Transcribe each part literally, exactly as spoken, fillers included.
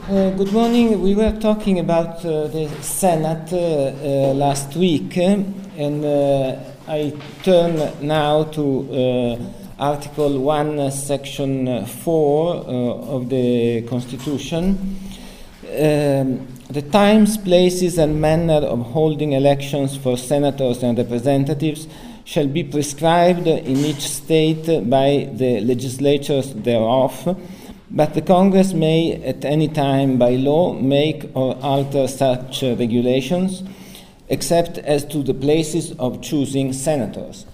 Uh, good morning. We were talking about uh, the Senate uh, uh, last week, uh, and uh, I turn now to uh, Article one, uh, Section four uh, of the Constitution. Um, the times, places, and manner of holding elections for senators and representatives shall be prescribed in each state by the legislatures thereof, but the Congress may at any time by law make or alter such uh, regulations, except as to the places of choosing senators.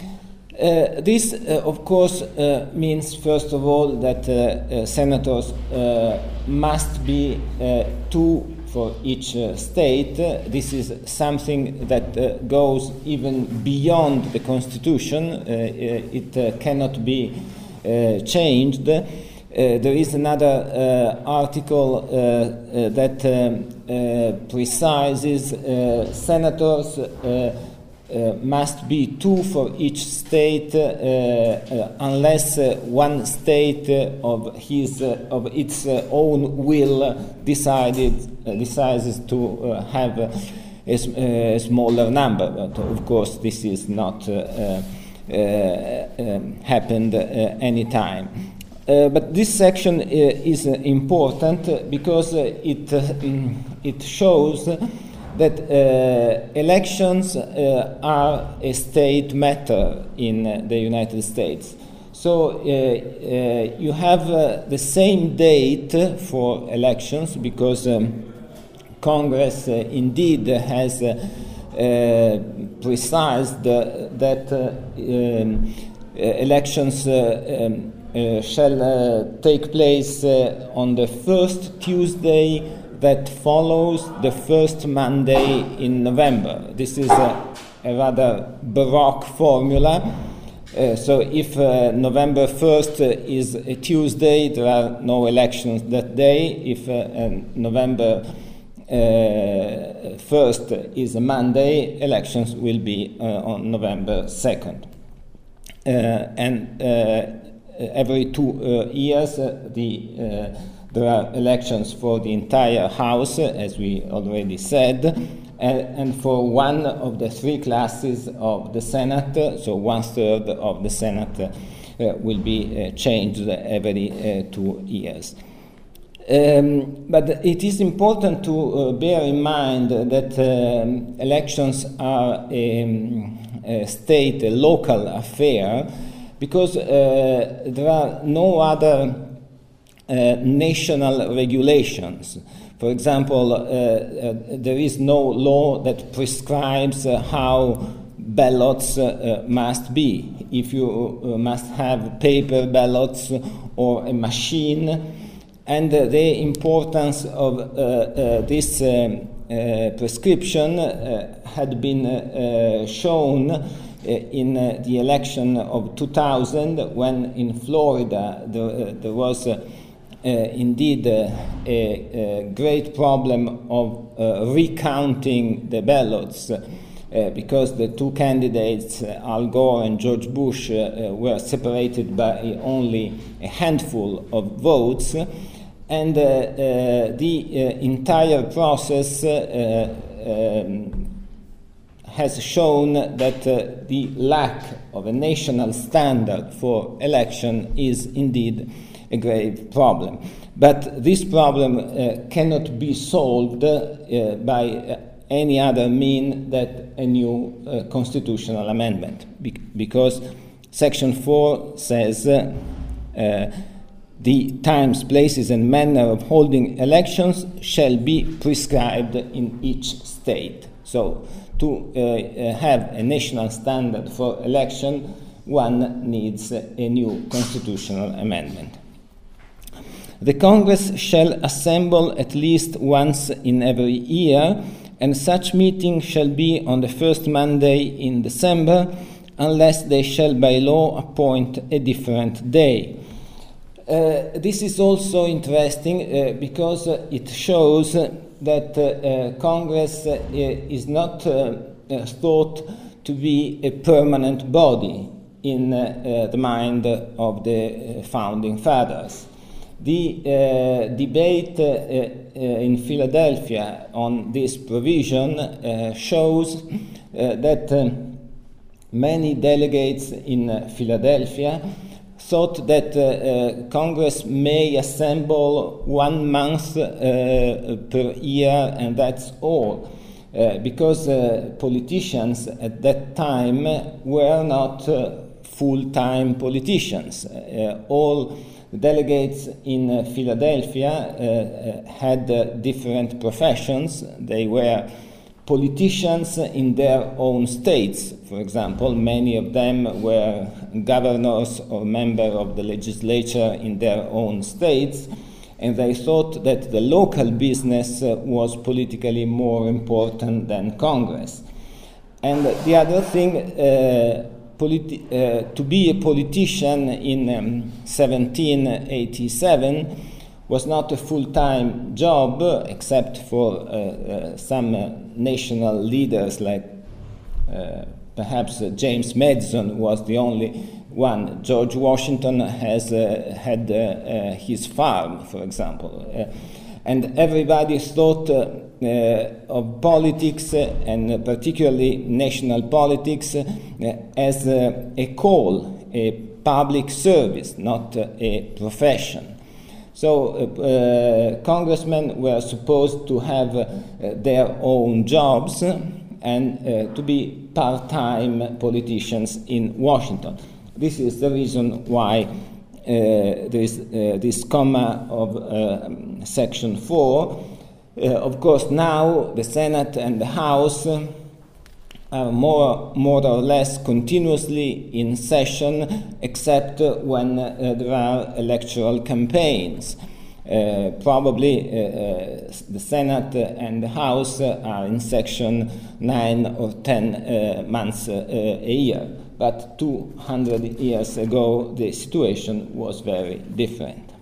Uh, this, uh, of course, uh, means, first of all, that uh, uh, senators uh, must be uh, two for each uh, state. Uh, this is something that uh, goes even beyond the Constitution. Uh, uh, it uh, cannot be uh, changed. Uh, there is another uh, article uh, uh, that um, uh, precises uh, senators uh, uh, must be two for each state uh, uh, unless uh, one state uh, of his uh, of its uh, own will decided uh, decides to uh, have a, a, a smaller number. But of course, this is not uh, uh, uh, um, happened uh, any time. Uh, but this section uh, is uh, important uh, because uh, it, uh, mm, it shows that uh, elections uh, are a state matter in uh, the United States. So uh, uh, you have uh, the same date for elections because um, Congress uh, indeed has uh, uh, precised uh, that uh, um, uh, elections uh, um, Uh, shall uh, take place uh, on the first Tuesday that follows the first Monday in November. This is a, a rather baroque formula. Uh, so if uh, November first uh, is a Tuesday, there are no elections that day. If uh, uh, November uh, first is a Monday, elections will be uh, on November second. Uh, and uh, Every two uh, years, uh, the, uh, there are elections for the entire House, uh, as we already said, and, and for one of the three classes of the Senate, uh, so one third of the Senate uh, will be uh, changed every uh, two years. Um, but it is important to uh, bear in mind that um, elections are a, a state, a local affair, because uh, there are no other uh, national regulations. For example, uh, uh, there is no law that prescribes uh, how ballots uh, must be. If you uh, must have paper ballots or a machine, and uh, the importance of uh, uh, this uh, uh, prescription uh, had been uh, shown in uh, the election of two thousand, when in Florida there, uh, there was uh, uh, indeed uh, a, a great problem of uh, recounting the ballots uh, because the two candidates, uh, Al Gore and George Bush, uh, uh, were separated by only a handful of votes, and uh, uh, the uh, entire process uh, um, has shown that uh, the lack of a national standard for election is indeed a grave problem. But this problem uh, cannot be solved uh, by uh, any other mean than a new uh, constitutional amendment, be- because Section four says uh, uh, the times, places, and manner of holding elections shall be prescribed in each state. So, to uh, uh, have a national standard for election, one needs uh, a new constitutional amendment. The Congress shall assemble at least once in every year, and such meeting shall be on the first Monday in December, unless they shall by law appoint a different day. Uh, this is also interesting uh, because uh, it shows uh, that uh, uh, Congress uh, is not uh, uh, thought to be a permanent body in uh, uh, the mind of the uh, founding fathers. The uh, debate uh, uh, in Philadelphia on this provision uh, shows uh, that uh, many delegates in uh, Philadelphia thought that uh, uh, Congress may assemble one month uh, per year and that's all, uh, because uh, politicians at that time were not uh, full-time politicians. Uh, all delegates in uh, Philadelphia uh, uh, had uh, different professions. They were politicians in their own states. For example, many of them were governors or members of the legislature in their own states, and they thought that the local business uh, was politically more important than Congress. And the other thing, uh, politi- uh, to be a politician in um, seventeen eighty-seven was not a full-time job, uh, except for uh, uh, some uh, national leaders, like uh, perhaps uh, James Madison was the only one. George Washington has uh, had uh, uh, his farm, for example. Uh, and everybody thought uh, uh, of politics, uh, and particularly national politics, uh, as uh, a call, a public service, not uh, a profession. So uh, uh, congressmen were supposed to have uh, their own jobs and uh, to be part-time politicians in Washington. This is the reason why uh, there is uh, this comma of uh, Section four. Uh, of course, now the Senate and the House uh, are more, more or less continuously in session, except when uh, there are electoral campaigns. Uh, probably uh, uh, the Senate and the House are in session nine or ten uh, months uh, a year. But two hundred years ago, the situation was very different.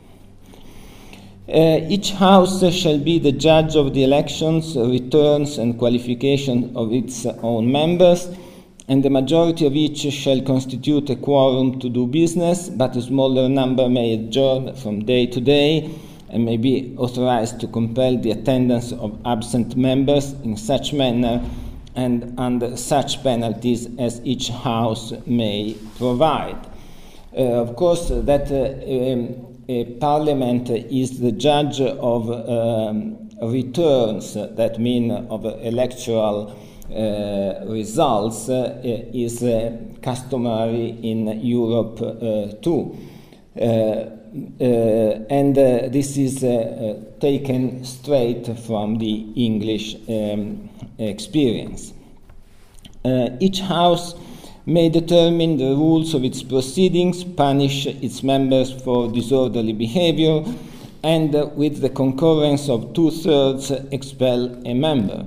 Uh, each house uh, shall be the judge of the elections, uh, returns, and qualification of its uh, own members, and the majority of each shall constitute a quorum to do business, but a smaller number may adjourn from day to day, and may be authorized to compel the attendance of absent members in such manner and under such penalties as each house may provide. Uh, of course, that uh, um, a parliament is the judge of um, returns, that mean of electoral uh, results, uh, is uh, customary in Europe uh, too. Uh, uh, and uh, this is uh, uh, taken straight from the English um, experience. Uh, each house may determine the rules of its proceedings, punish its members for disorderly behavior, and uh, with the concurrence of two-thirds expel a member.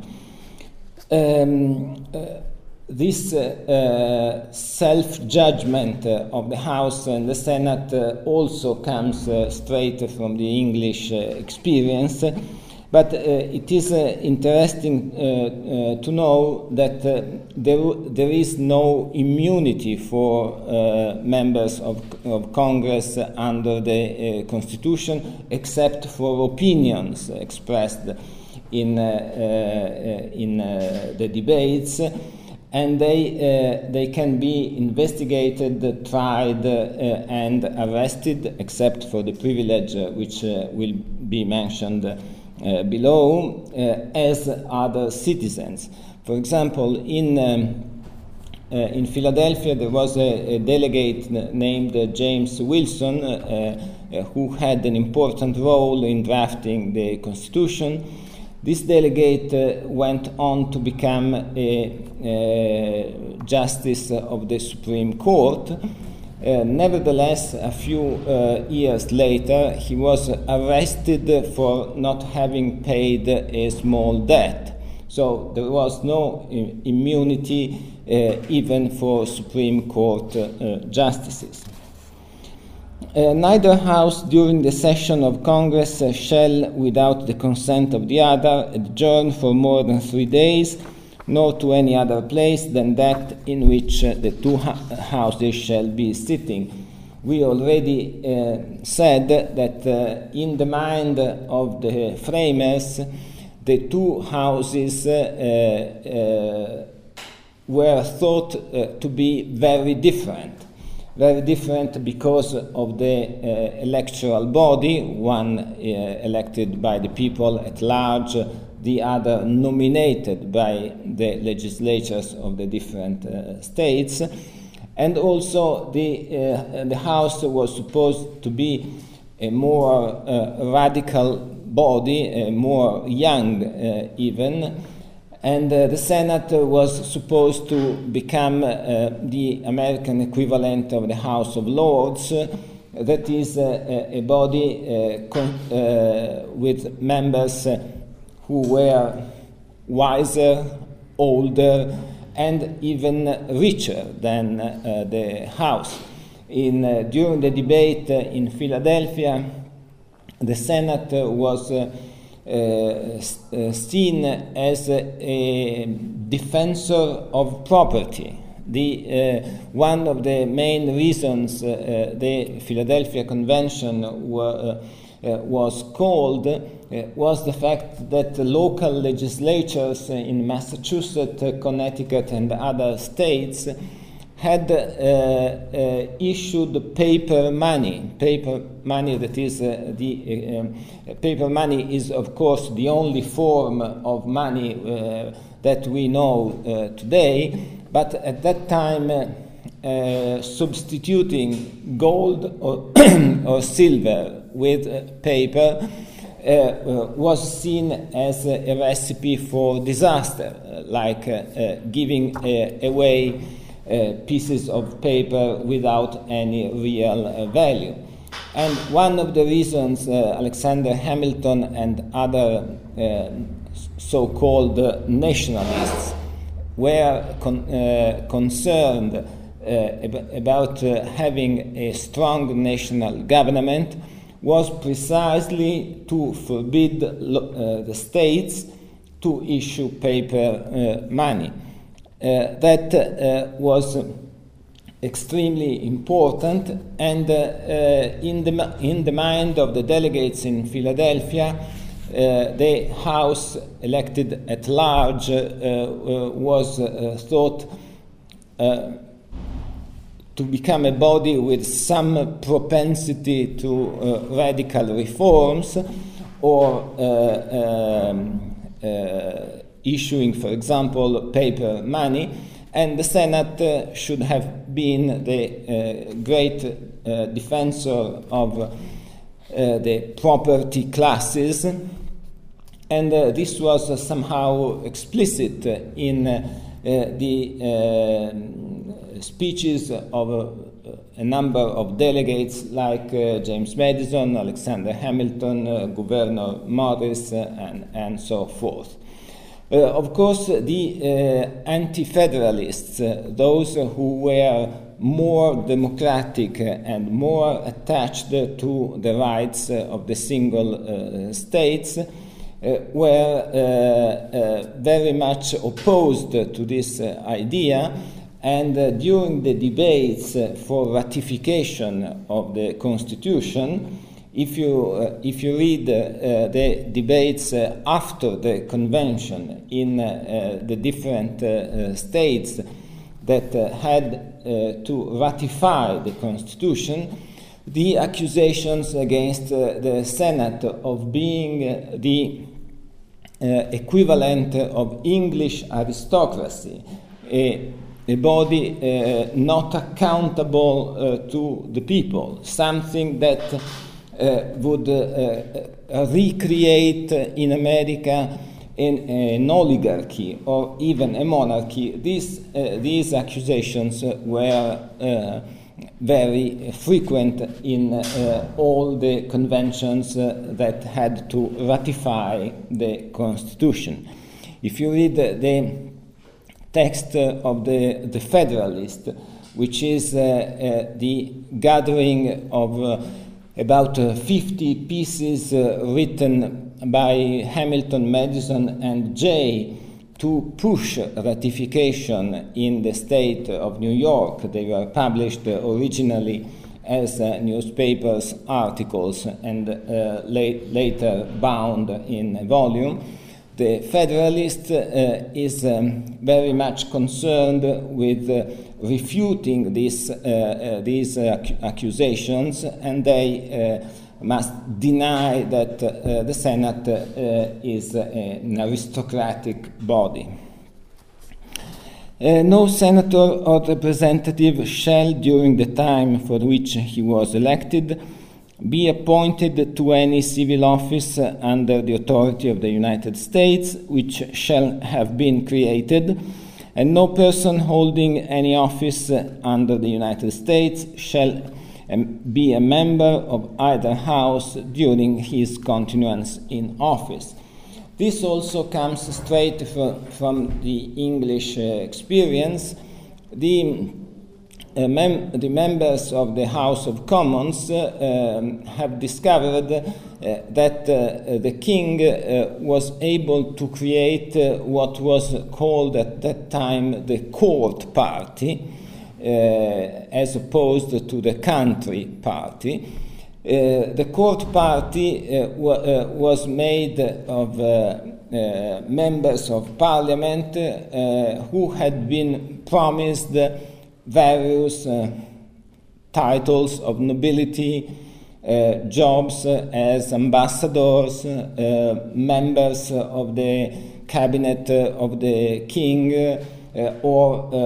Um, uh, this uh, uh, self-judgment uh, of the House and the Senate uh, also comes uh, straight from the English uh, experience. But uh, it is uh, interesting uh, uh, to know that uh, there, there is no immunity for uh, members of, of Congress under the uh, Constitution, except for opinions expressed in, uh, uh, in uh, the debates, and they, uh, they can be investigated, tried, uh, and arrested, except for the privilege uh, which uh, will be mentioned Uh, below, uh, as other citizens. For example, in um, uh, in Philadelphia there was a, a delegate n- named uh, James Wilson, uh, uh, who had an important role in drafting the Constitution. This delegate uh, went on to become a, a justice of the Supreme Court. Uh, nevertheless, a few uh, years later, he was arrested for not having paid a small debt. So there was no I- immunity uh, even for Supreme Court uh, justices. Uh, neither house during the session of Congress uh, shall, without the consent of the other, adjourn for more than three days, nor to any other place than that in which uh, the two ha- houses shall be sitting. we already uh, said that uh, in the mind of the framers, the two houses uh, uh, were thought uh, to be very different. Very different because of the uh, electoral body, one uh, elected by the people at large, the other nominated by the legislatures of the different uh, states. And also the, uh, the House was supposed to be a more uh, radical body, uh, more young uh, even, and uh, the Senate uh, was supposed to become uh, the American equivalent of the House of Lords, uh, that is uh, a, a body uh, con- uh, with members uh, who were wiser, older, and even richer than uh, the House. In, uh, during the debate uh, in Philadelphia, the Senate uh, was uh, uh, uh, seen as a, a defensor of property. The, uh, one of the main reasons uh, uh, the Philadelphia Convention were, uh, Uh, was called uh, was the fact that the local legislatures uh, in Massachusetts, uh, Connecticut, and other states had uh, uh, issued paper money. Paper money, that is, uh, the uh, um, paper money is, of course, the only form of money uh, that we know uh, today, but at that time, uh, uh, substituting gold or, or silver with uh, paper uh, uh, was seen as a, a recipe for disaster, uh, like uh, uh, giving uh, away uh, pieces of paper without any real uh, value. And one of the reasons uh, Alexander Hamilton and other uh, so-called uh, nationalists were con- uh, concerned uh, ab- about uh, having a strong national government was precisely to forbid lo- uh, the states to issue paper uh, money. Uh, that uh, was extremely important, and uh, uh, in, the, in the mind of the delegates in Philadelphia, uh, the House elected at large uh, uh, was uh, thought uh, to become a body with some propensity to uh, radical reforms, or uh, um, uh, issuing, for example, paper money, and the Senate uh, should have been the uh, great uh, defensor of uh, the property classes, and uh, this was uh, somehow explicit in uh, uh, the uh, speeches of uh, a number of delegates like uh, James Madison, Alexander Hamilton, uh, Gouverneur Morris, uh, and, and so forth. Uh, of course, the uh, anti-federalists, uh, those who were more democratic and more attached to the rights of the single uh, states, uh, were uh, uh, very much opposed to this uh, idea. And uh, during the debates uh, for ratification of the Constitution, if you, uh, if you read uh, the debates uh, after the convention in uh, uh, the different uh, uh, states that uh, had uh, to ratify the Constitution, the accusations against uh, the Senate of being uh, the uh, equivalent of English aristocracy, a a body uh, not accountable uh, to the people, something that uh, would uh, uh, recreate in America an, an oligarchy or even a monarchy. These, uh, these accusations uh, were uh, very frequent in uh, all the conventions uh, that had to ratify the Constitution. If you read uh, the text uh, of the, the Federalist, which is uh, uh, the gathering of uh, about uh, fifty pieces uh, written by Hamilton, Madison, and Jay to push ratification in the state of New York. They were published uh, originally as uh, newspapers, articles, and uh, late, later bound in a volume, the Federalist uh, is um, very much concerned with uh, refuting this, uh, uh, these uh, ac accusations, and they uh, must deny that uh, the Senate uh, is uh, an aristocratic body. Uh, no senator or representative shall, during the time for which he was elected, be appointed to any civil office uh, under the authority of the United States, which shall have been created, and no person holding any office uh, under the United States shall um, be a member of either house during his continuance in office. This also comes straight from, from the English uh, experience. The, uh, mem the members of the House of Commons uh, um, have discovered uh, that uh, the king uh, was able to create uh, what was called at that time the court party, uh, as opposed to the country party. Uh, the court party uh, uh, was made of uh, uh, members of parliament uh, who had been promised various uh, titles of nobility, uh, jobs as ambassadors, uh, members of the cabinet of the king, uh, or uh,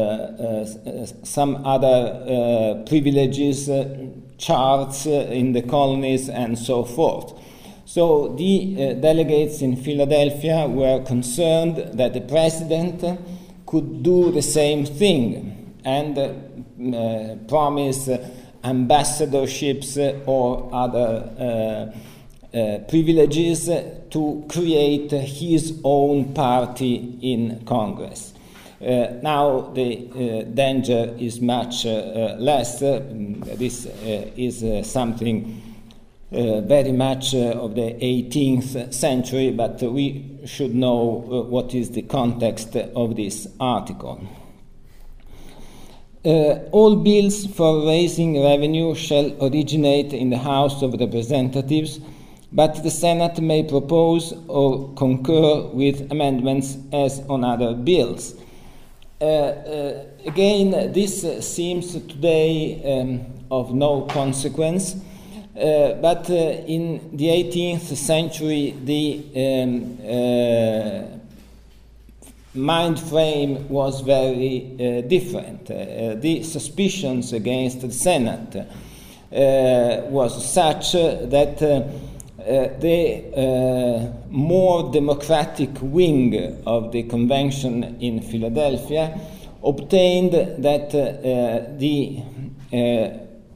uh, some other uh, privileges, uh, charts uh, in the colonies, and so forth. So the uh, delegates in Philadelphia were concerned that the president could do the same thing and uh, uh, promise uh, ambassadorships uh, or other uh, uh, privileges uh, to create uh, his own party in Congress. Uh, now the uh, danger is much uh, uh, less. Uh, this uh, is uh, something uh, very much uh, of the eighteenth century, but uh, we should know uh, what is the context of this article. Uh, all bills for raising revenue shall originate in the House of Representatives, but the Senate may propose or concur with amendments as on other bills. Uh, uh, again, this uh, seems today um, of no consequence, uh, but uh, in the eighteenth century the um, uh, mind frame was very uh, different. Uh, the suspicions against the Senate uh, was such uh, that uh, Uh, the uh, more democratic wing of the convention in Philadelphia obtained that uh, uh, the uh,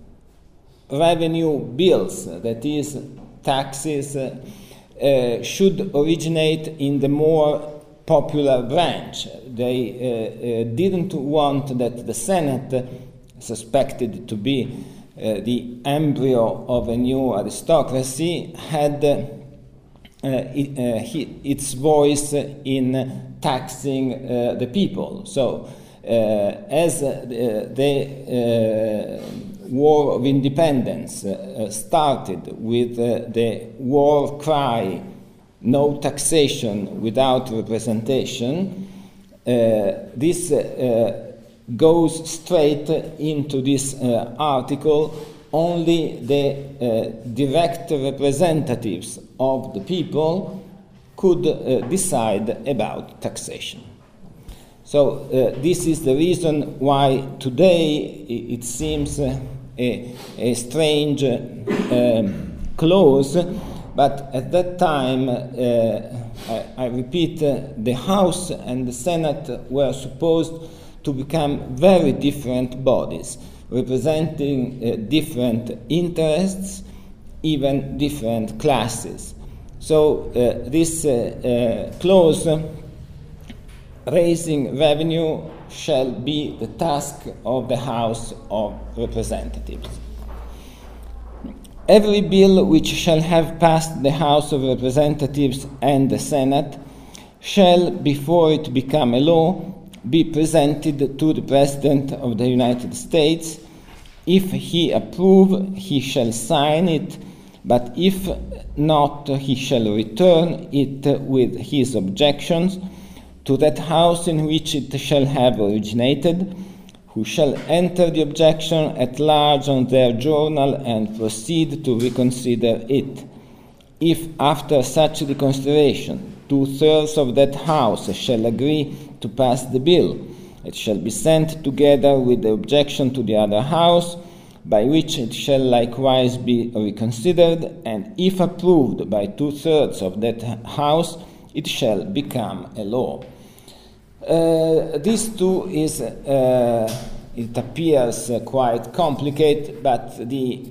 revenue bills, that is, taxes, uh, uh, should originate in the more popular branch. They uh, uh, didn't want that the Senate, suspected to be Uh, the embryo of a new aristocracy, had uh, uh, it, uh, he, its voice in taxing uh, the people. So, uh, as uh, the, the uh, War of Independence uh, started with uh, the war cry, "No taxation without representation," uh, this uh, goes straight into this uh, article. Only the uh, direct representatives of the people could uh, decide about taxation. So uh, this is the reason why today it seems uh, a, a strange uh, um, clause, but at that time, uh, I, I repeat, uh, the House and the Senate were supposed to become very different bodies, representing uh, different interests, even different classes. So uh, this uh, uh, clause, uh, raising revenue, shall be the task of the House of Representatives. Every bill which shall have passed the House of Representatives and the Senate shall, before it become a law, be presented to the President of the United States, If he approve, he shall sign it, but if not, he shall return it with his objections to that house in which it shall have originated, who shall enter the objection at large on their journal and proceed to reconsider it. If after such reconsideration two-thirds of that house shall agree to pass the bill, it shall be sent together with the objection to the other house, by which it shall likewise be reconsidered, and if approved by two-thirds of that house, it shall become a law. Uh, this too is, uh, it appears uh, quite complicated, but the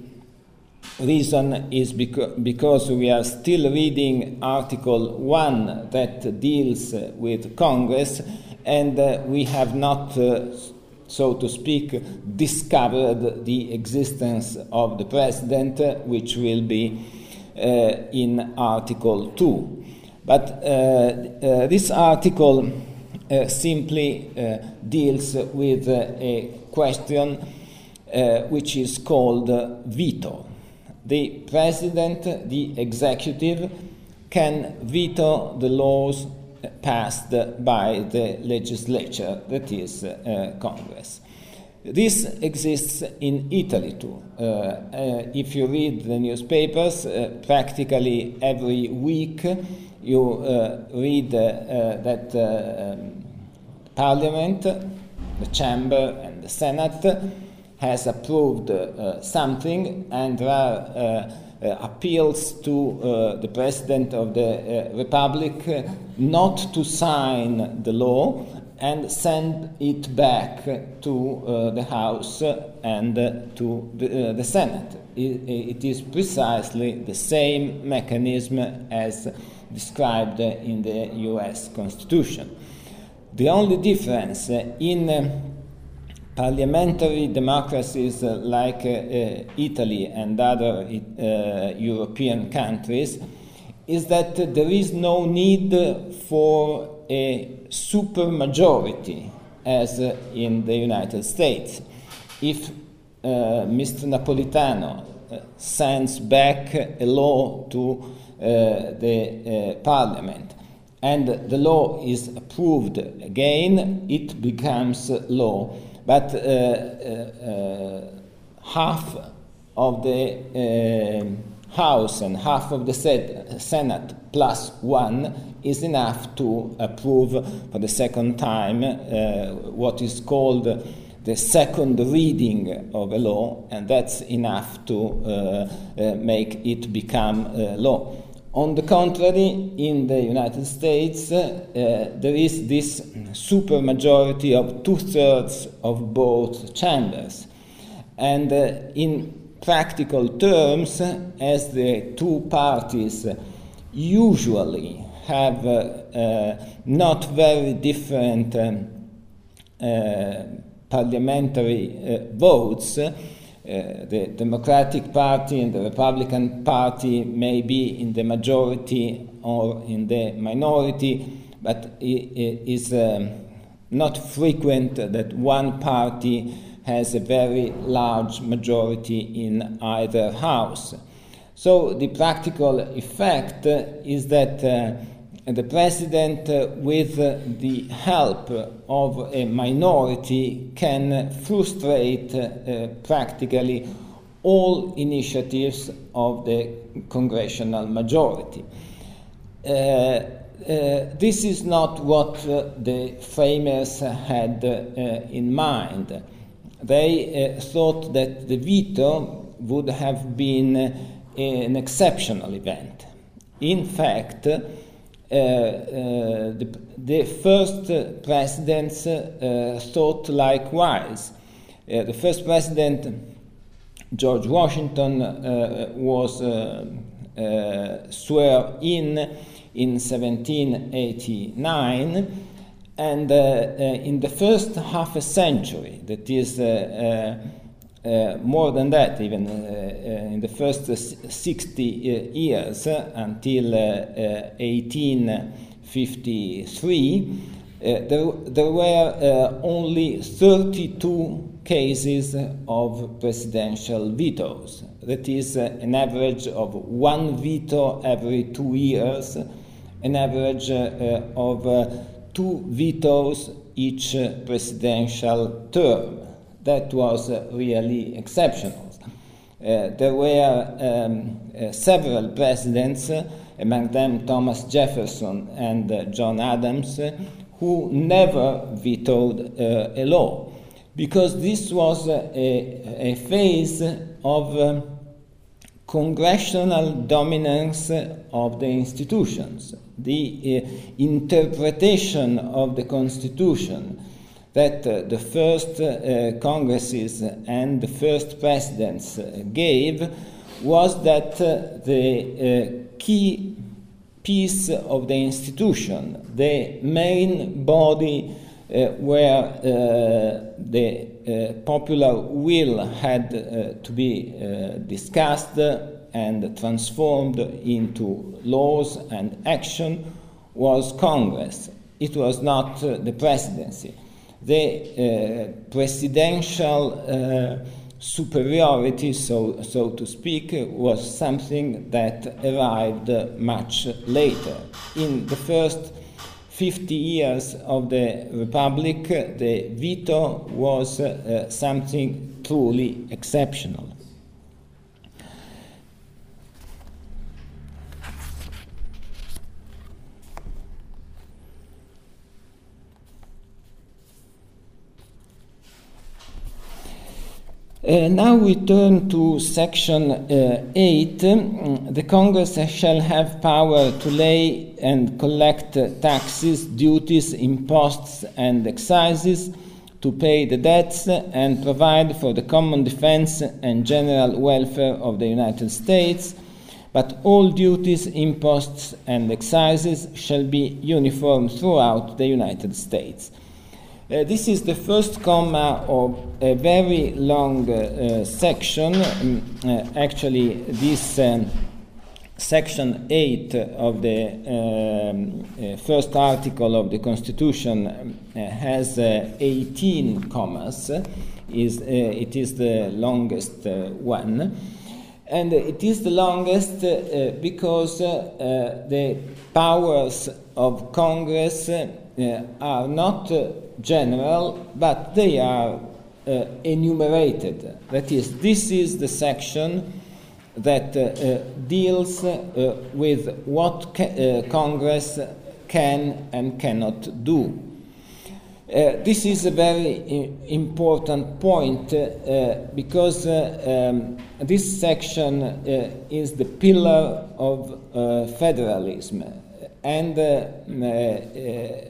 reason is beca- because we are still reading Article one that deals uh, with Congress, and uh, we have not, uh, so to speak, discovered the existence of the President, uh, which will be uh, in Article two. But uh, uh, this article uh, simply uh, deals with uh, a question uh, which is called uh, veto. The President, the executive, can veto the laws passed by the legislature, that is, uh, Congress. This exists in Italy too. Uh, uh, if you read the newspapers, uh, practically every week you uh, read uh, uh, that uh, um, Parliament, the Chamber and the Senate has approved uh, something, and there are uh, uh, appeals to uh, the President of the uh, Republic uh, not to sign the law and send it back to uh, the House and uh, to the, uh, the Senate. It, it is precisely the same mechanism as described in the U S Constitution. The only difference in uh, parliamentary democracies uh, like uh, uh, Italy and other uh, European countries is that uh, there is no need for a supermajority as uh, in the United States. If uh, Mister Napolitano uh, sends back a law to uh, the uh, parliament and the law is approved again, it becomes law. But uh, uh, uh, half of the uh, House and half of the Senate plus one is enough to approve for the second time uh, what is called the second reading of a law, and that's enough to uh, uh, make it become uh, law. On the contrary, in the United States, uh, there is this supermajority of two-thirds of both chambers. And uh, in practical terms, as the two parties usually have uh, uh, not very different um, uh, parliamentary uh, votes, Uh, the Democratic Party and the Republican Party may be in the majority or in the minority, but it is um, not frequent that one party has a very large majority in either house. So the practical effect uh, is that uh, the President, uh, with uh, the help of a minority, can frustrate uh, practically all initiatives of the congressional majority. Uh, uh, this is not what uh, the framers had uh, in mind. They uh, thought that the veto would have been uh, an exceptional event. In fact, Uh, uh, the, the first uh, presidents uh, thought likewise. Uh, the first president, George Washington, uh, was uh, uh, sworn in in seventeen eighty-nine, and uh, uh, in the first half a century, that is uh, uh, Uh, more than that, even uh, uh, in the first uh, sixty uh, years uh, until uh, uh, eighteen fifty-three, there, there were uh, only thirty-two cases of presidential vetoes. That is uh, an average of one veto every two years, an average uh, uh, of uh, two vetoes each uh, presidential term. That was uh, really exceptional. Uh, there were um, uh, several presidents, uh, among them Thomas Jefferson and uh, John Adams, uh, who never vetoed uh, a law, because this was uh, a, a phase of uh, congressional dominance of the institutions, the uh, interpretation of the Constitution that uh, the first uh, Congresses and the first presidents uh, gave was that uh, the uh, key piece of the institution, the main body uh, where uh, the uh, popular will had uh, to be uh, discussed and transformed into laws and action, was Congress. It was not uh, the presidency. The uh, presidential uh, superiority, so, so to speak, was something that arrived uh, much later. In the first fifty years of the Republic, the veto was uh, something truly exceptional. Uh, now we turn to section uh, eight. The Congress shall have power to lay and collect uh, taxes, duties, imposts, and excises, to pay the debts, and provide for the common defense and general welfare of the United States. But all duties, imposts, and excises shall be uniform throughout the United States. Uh, this is the first comma of a very long uh, uh, section. Um, uh, actually, this um, section eight of the um, uh, first article of the Constitution uh, has uh, eighteen commas. Is, uh, it is the longest uh, one. And it is the longest uh, because uh, uh, the powers of Congress uh, are not uh, general, but they are uh, enumerated. That is, this is the section that uh, uh, deals uh, with what ca- uh, Congress can and cannot do. Uh, this is a very I- important point uh, because uh, um, this section uh, is the pillar of uh, federalism, and uh, uh,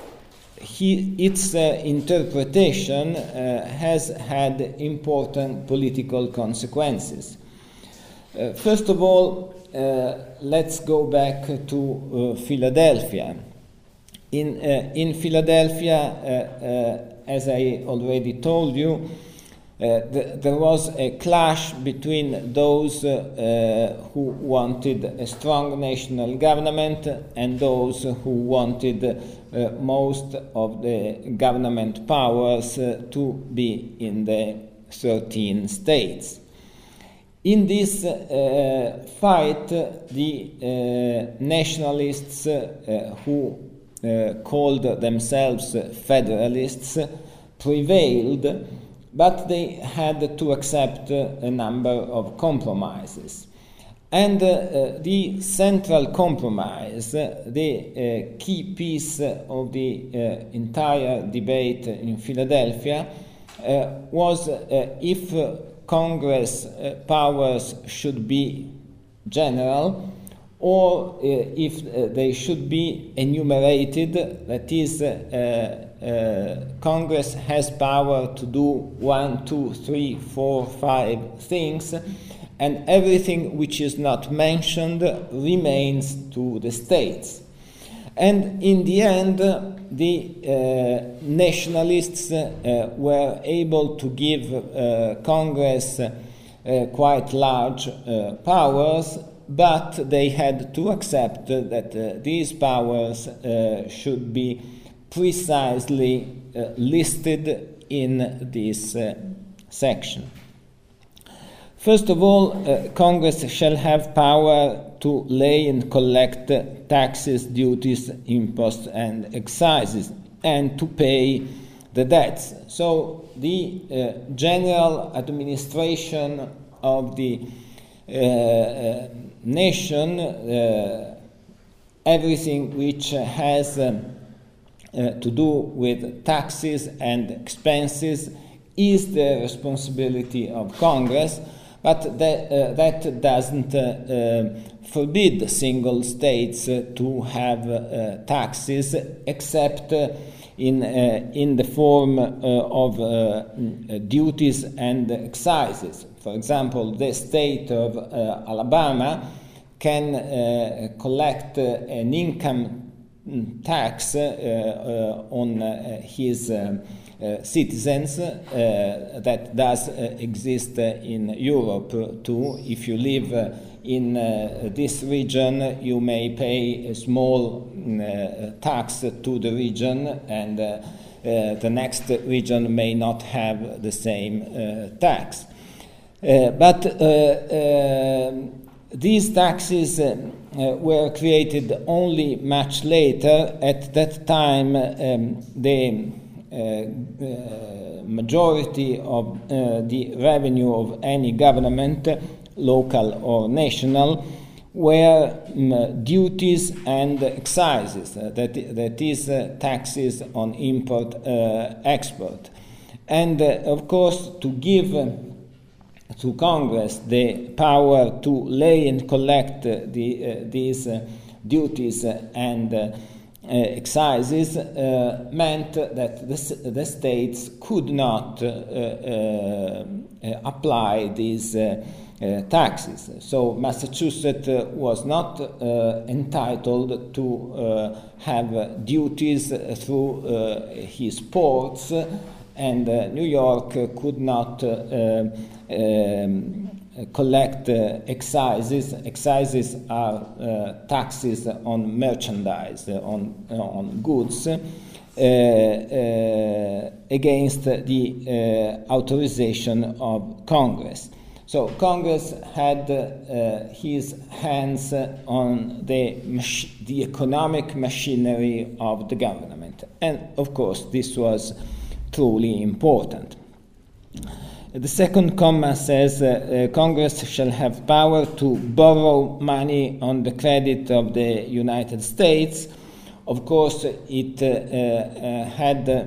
He, its uh, interpretation uh, has had important political consequences. Uh, first of all, uh, let's go back to uh, Philadelphia. In, uh, in Philadelphia, uh, uh, as I already told you, uh, th- there was a clash between those uh, uh, who wanted a strong national government and those who wanted uh, most of the government powers uh, to be in the thirteen states. In this uh, fight, the uh, nationalists uh, who uh, called themselves federalists prevailed, but they had to accept a number of compromises. And uh, uh, the central compromise, uh, the uh, key piece of the uh, entire debate in Philadelphia, uh, was uh, if uh, Congress uh, powers should be general, or uh, if uh, they should be enumerated. That is, uh, uh, Congress has power to do one, two, three, four, five things, and everything which is not mentioned remains to the states. And in the end, the uh, nationalists uh, were able to give uh, Congress uh, quite large uh, powers, but they had to accept that uh, these powers uh, should be precisely uh, listed in this uh, section. First of all, uh, Congress shall have power to lay and collect taxes, duties, imposts, and excises, and to pay the debts. So the uh, general administration of the uh, uh, nation, uh, everything which has um, uh, to do with taxes and expenses, is the responsibility of Congress, but that, uh, that doesn't uh, uh, forbid single states uh, to have uh, taxes, except uh, in, uh, in the form uh, of uh, duties and excises. For example, the state of uh, Alabama can uh, collect uh, an income tax uh, uh, on uh, his uh, uh, citizens uh, that does uh, exist uh, in Europe too. If you live uh, in uh, this region, you may pay a small uh, tax to the region, and uh, uh, the next region may not have the same uh, tax. Uh, but uh, uh, these taxes uh, uh, were created only much later. At that time, um, the uh, uh, majority of uh, the revenue of any government, local or national, were um, duties and excises, uh, that, that is, uh, taxes on import, uh, export. And uh, of course, to give uh, to Congress the power to lay and collect uh, the, uh, these uh, duties uh, and uh, uh, excises uh, meant that the, the states could not uh, uh, uh, apply these uh, uh, taxes. So Massachusetts uh, was not uh, entitled to uh, have uh, duties through uh, his ports, and uh, New York uh, could not uh, um, collect uh, excises. Excises are uh, taxes on merchandise, uh, on, uh, on goods, uh, uh, against the uh, authorization of Congress. So Congress had uh, his hands on the, mach- the economic machinery of the government. And of course, this was truly important. The second comma says uh, uh, Congress shall have power to borrow money on the credit of the United States. Of course, it uh, uh, had uh,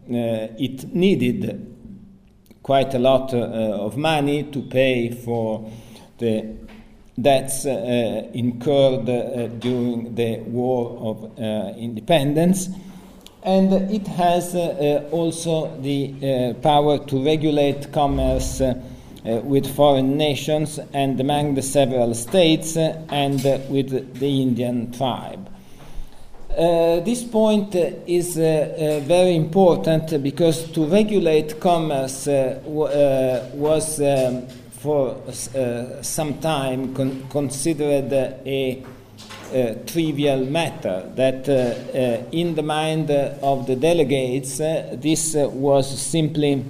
it needed quite a lot uh, of money to pay for the debts uh, incurred uh, during the War of uh, Independence. And it has uh, uh, also the uh, power to regulate commerce uh, uh, with foreign nations and among the several states uh, and uh, with the Indian tribe. Uh, this point uh, is uh, uh, very important because to regulate commerce uh, w- uh, was um, for uh, some time con- considered uh, a Uh, trivial matter, that uh, uh, in the mind uh, of the delegates uh, this uh, was simply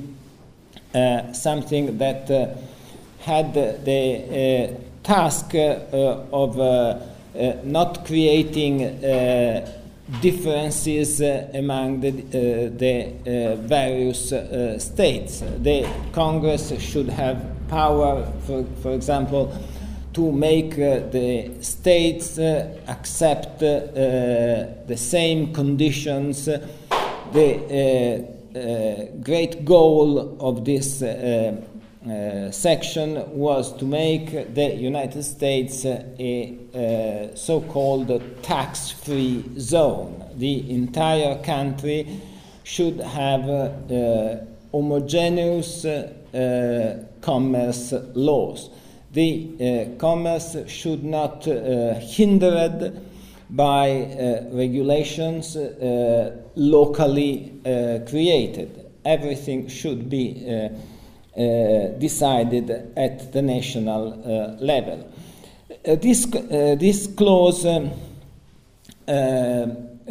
uh, something that uh, had the uh, task uh, of uh, uh, not creating uh, differences uh, among the, uh, the uh, various uh, states. The Congress should have power, for, for example, to make uh, the states uh, accept uh, the same conditions. The uh, uh, great goal of this uh, uh, section was to make the United States uh, a uh, so-called tax-free zone. The entire country should have uh, uh, homogeneous uh, uh, commerce laws. The uh, commerce should not uh, hindered by uh, regulations uh, locally uh, created. Everything should be uh, uh, decided at the national uh, level. Uh, this, uh, this clause um, uh,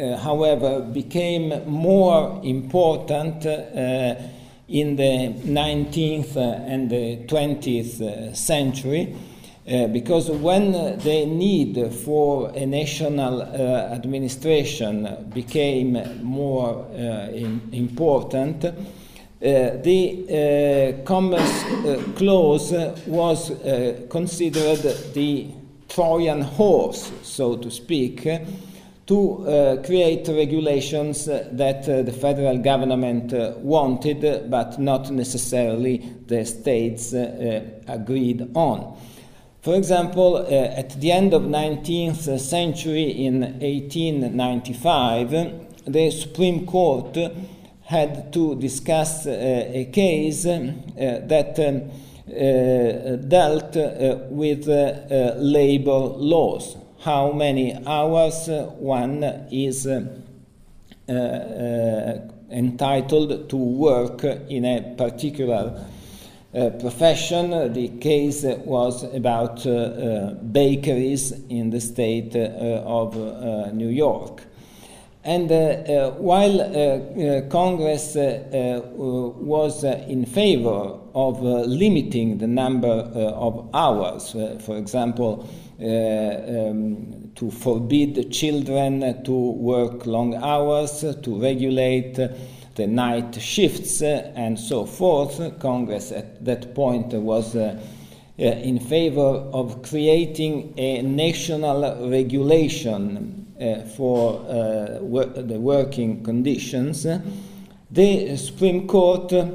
uh, however, became more important uh, in the nineteenth and the twentieth uh, century, uh, because when the need for a national uh, administration became more uh, in, important, uh, the uh, Commerce uh, Clause was uh, considered the Trojan horse, so to speak, to uh, create regulations uh, that uh, the federal government uh, wanted, but not necessarily the states uh, uh, agreed on. For example, uh, at the end of nineteenth century, in eighteen ninety-five, the Supreme Court had to discuss uh, a case uh, that um, uh, dealt uh, with uh, uh, labor laws. How many hours uh, one is uh, uh, uh, entitled to work in a particular uh, profession. The case was about uh, uh, bakeries in the state uh, of uh, New York. And uh, uh, while uh, uh, Congress uh, uh, was uh, in favor of uh, limiting the number uh, of hours, uh, for example, uh, um, to forbid children to work long hours, to regulate uh, the night shifts, uh, and so forth, Congress at that point was uh, uh, in favor of creating a national regulation Uh, for uh, wor- the working conditions. The Supreme Court, uh,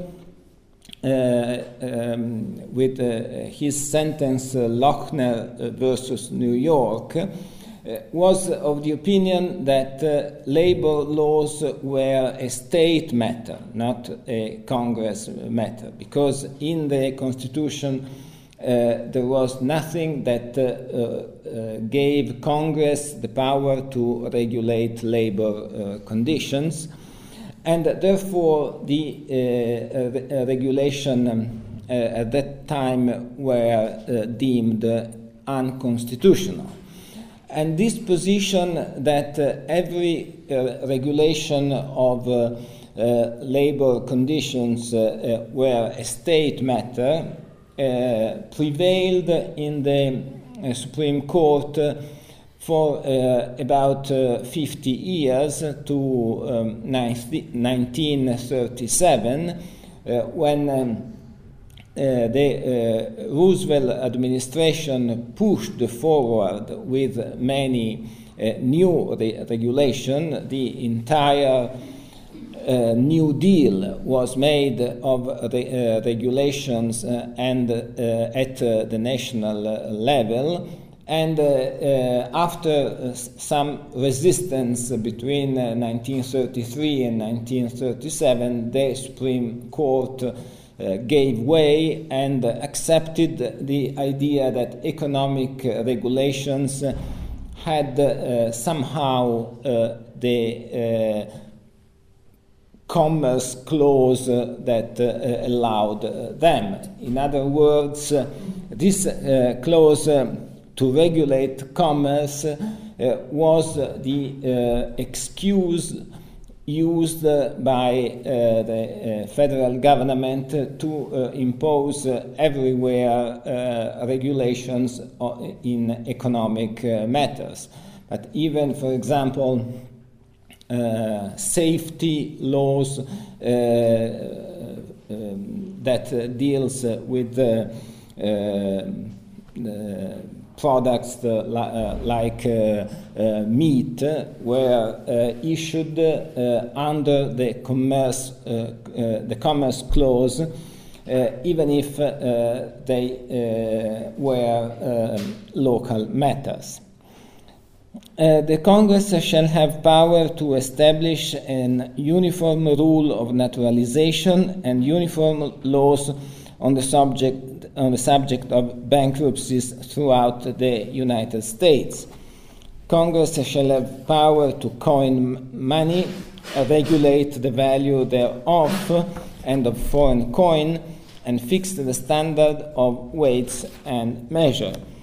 um, with uh, his sentence uh, Lochner uh, versus New York, uh, was of the opinion that uh, labor laws were a state matter, not a Congress matter, because in the Constitution Uh, there was nothing that uh, uh, gave Congress the power to regulate labor uh, conditions, and therefore the uh, uh, regulation um, uh, at that time were uh, deemed uh, unconstitutional. And this position that uh, every uh, regulation of uh, uh, labor conditions uh, uh, were a state matter Uh, prevailed in the uh, Supreme Court uh, for uh, about uh, fifty years to um, nineteen thirty-seven, uh, when um, uh, the uh, Roosevelt administration pushed forward with many uh, new re- regulation. The entire Uh, New Deal was made of re- uh, regulations uh, and uh, at uh, the national uh, level, and uh, uh, after uh, some resistance between uh, nineteen thirty-three and nineteen thirty-seven, the Supreme Court uh, gave way and accepted the idea that economic uh, regulations had uh, somehow uh, the uh, Commerce Clause uh, that uh, allowed uh, them. In other words, uh, this uh, clause uh, to regulate commerce uh, was the uh, excuse used uh, by uh, the uh, federal government to uh, impose uh, everywhere uh, regulations in economic uh, matters. But even, for example, Uh, safety laws uh, um, that uh, deals uh, with the uh, uh, products uh, li- uh, like uh, uh, meat uh, were uh, issued uh, under the commerce uh, uh, the Commerce Clause, uh, even if uh, they uh, were uh, local matters. Uh, the Congress shall have power to establish an uniform rule of naturalization and uniform laws on the subject on the subject of bankruptcies throughout the United States. Congress shall have power to coin money, uh, regulate the value thereof and of foreign coin, and fix the standard of weights and measure.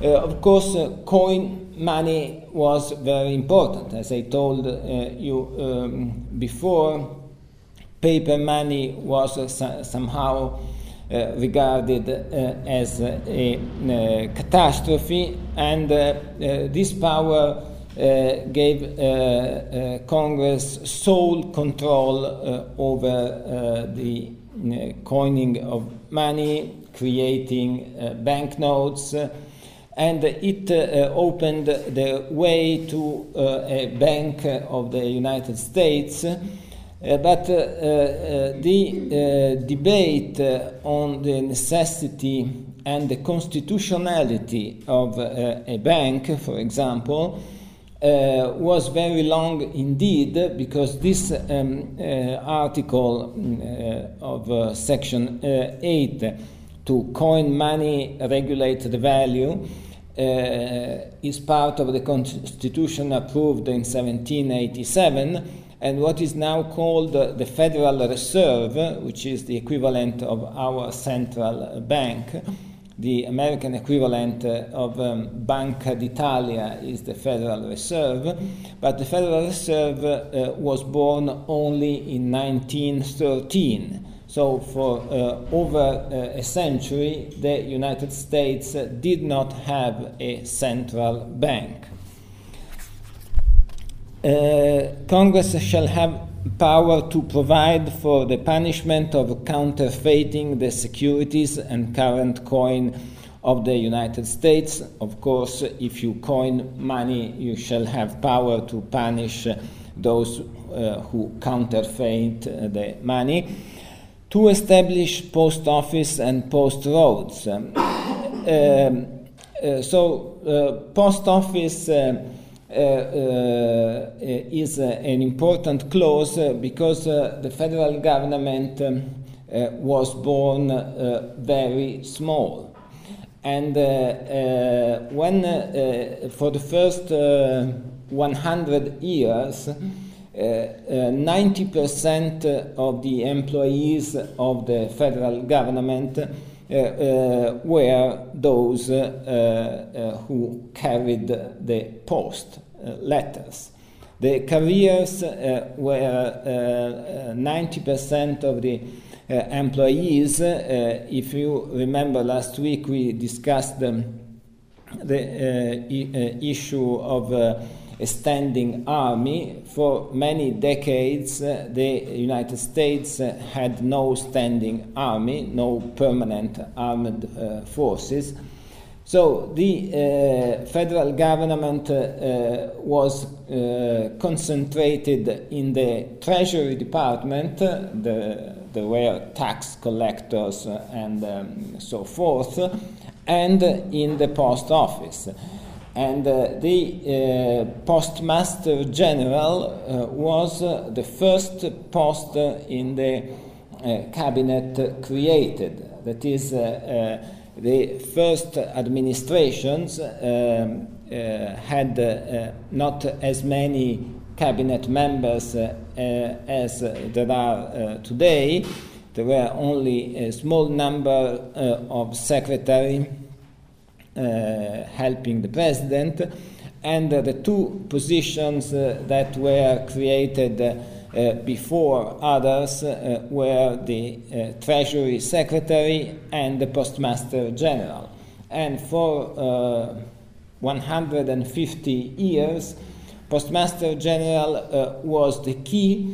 Uh, of course, uh, coin money was very important. As I told uh, you um, before, paper money was uh, so- somehow uh, regarded uh, as a, a, a catastrophe, and uh, uh, this power uh, gave uh, uh, Congress sole control uh, over uh, the uh, coining of money, creating uh, banknotes, uh, and it uh, opened the way to uh, a Bank of the United States. Uh, but uh, uh, the uh, debate uh, on the necessity and the constitutionality of uh, a bank, for example, uh, was very long indeed, because this um, uh, article uh, of uh, Section uh, eight, to coin money, regulate the value, uh, is part of the Constitution approved in seventeen eighty-seven, and what is now called uh, the Federal Reserve, which is the equivalent of our central bank. The American equivalent uh, of um, Banca d'Italia is the Federal Reserve, but the Federal Reserve uh, was born only in nineteen thirteen. So for uh, over uh, a century, the United States uh, did not have a central bank. Uh, Congress shall have power to provide for the punishment of counterfeiting the securities and current coin of the United States. Of course, if you coin money, you shall have power to punish uh, those uh, who counterfeit uh, the money. To establish post office and post roads. Um, um, uh, so, uh, post office uh, uh, uh, is uh, an important clause uh, because uh, the federal government um, uh, was born uh, very small. And uh, uh, when, uh, uh, for the first uh, one hundred years, Uh, uh, ninety percent of the employees of the federal government uh, uh, were those uh, uh, who carried the post uh, letters. The careers uh, were uh, ninety percent of the uh, employees. Uh, if you remember, last week we discussed um, the uh, e- uh, issue of uh, a standing army. For many decades, uh, the United States uh, had no standing army, no permanent armed uh, forces. So the uh, federal government uh, uh, was uh, concentrated in the Treasury Department. Uh, the, there were tax collectors uh, and um, so forth, and in the post office. And uh, the uh, Postmaster General uh, was uh, the first post uh, in the uh, cabinet uh, created. That is, uh, uh, the first administrations um, uh, had uh, not as many cabinet members uh, uh, as uh, there are uh, today. There were only a small number uh, of secretaries Uh, helping the president, and uh, the two positions uh, that were created uh, uh, before others uh, were the uh, Treasury Secretary and the Postmaster General. And for uh, one hundred fifty years, Postmaster General uh, was the key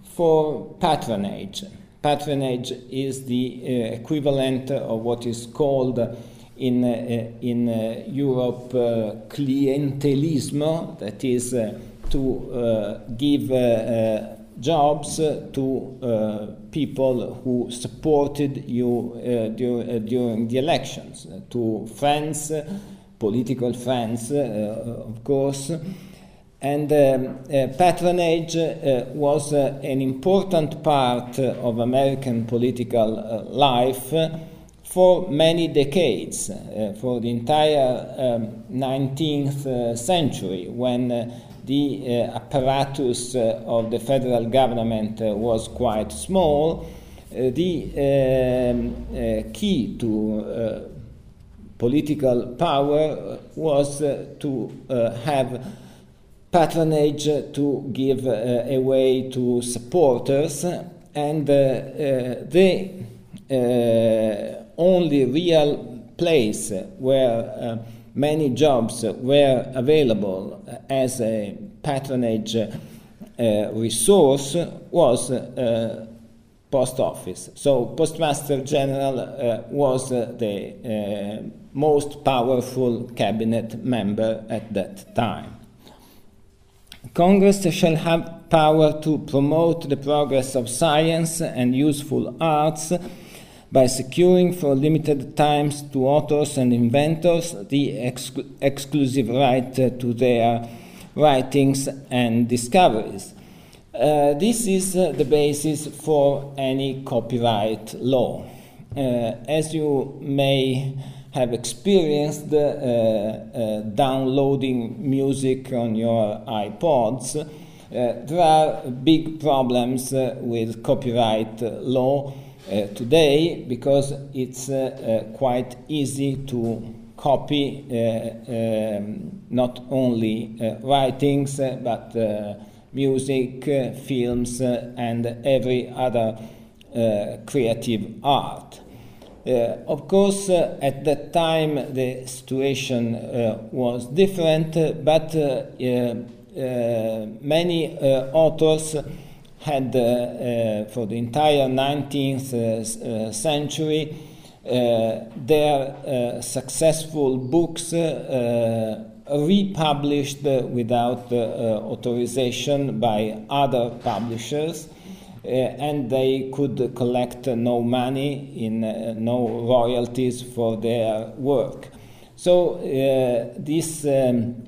for patronage. Patronage is the uh, equivalent of what is called in, uh, in uh, Europe uh, clientelismo, that is uh, to uh, give uh, uh, jobs uh, to uh, people who supported you uh, dur- uh, during the elections, uh, to friends, uh, political friends, uh, of course. And um, uh, patronage uh, was uh, an important part uh, of American political uh, life uh, for many decades, uh, for the entire um, nineteenth uh, century, when uh, the uh, apparatus uh, of the federal government uh, was quite small. Uh, the um, uh, key to uh, political power was uh, to uh, have patronage to give uh, away to supporters, and uh, uh, the uh, only real place where uh, many jobs were available as a patronage uh, resource was uh, post office. So Postmaster General uh, was uh, the uh, most powerful cabinet member at that time. Congress shall have power to promote the progress of science and useful arts by securing for limited times to authors and inventors the ex- exclusive right uh, to their writings and discoveries. Uh, this is uh, the basis for any copyright law. Uh, as you may have experienced uh, uh, downloading music on your iPods, uh, there are big problems uh, with copyright law uh, today, because it's uh, uh, quite easy to copy uh, um, not only uh, writings uh, but uh, music, uh, films, uh, and every other uh, creative art. Uh, of course, uh, at that time the situation uh, was different, uh, but uh, uh, uh, many uh, authors had, uh, uh, for the entire nineteenth uh, uh, century, uh, their uh, successful books uh, republished uh, without uh, uh, authorization by other publishers. Uh, and they could collect uh, no money, in uh, no royalties for their work. So uh, this um,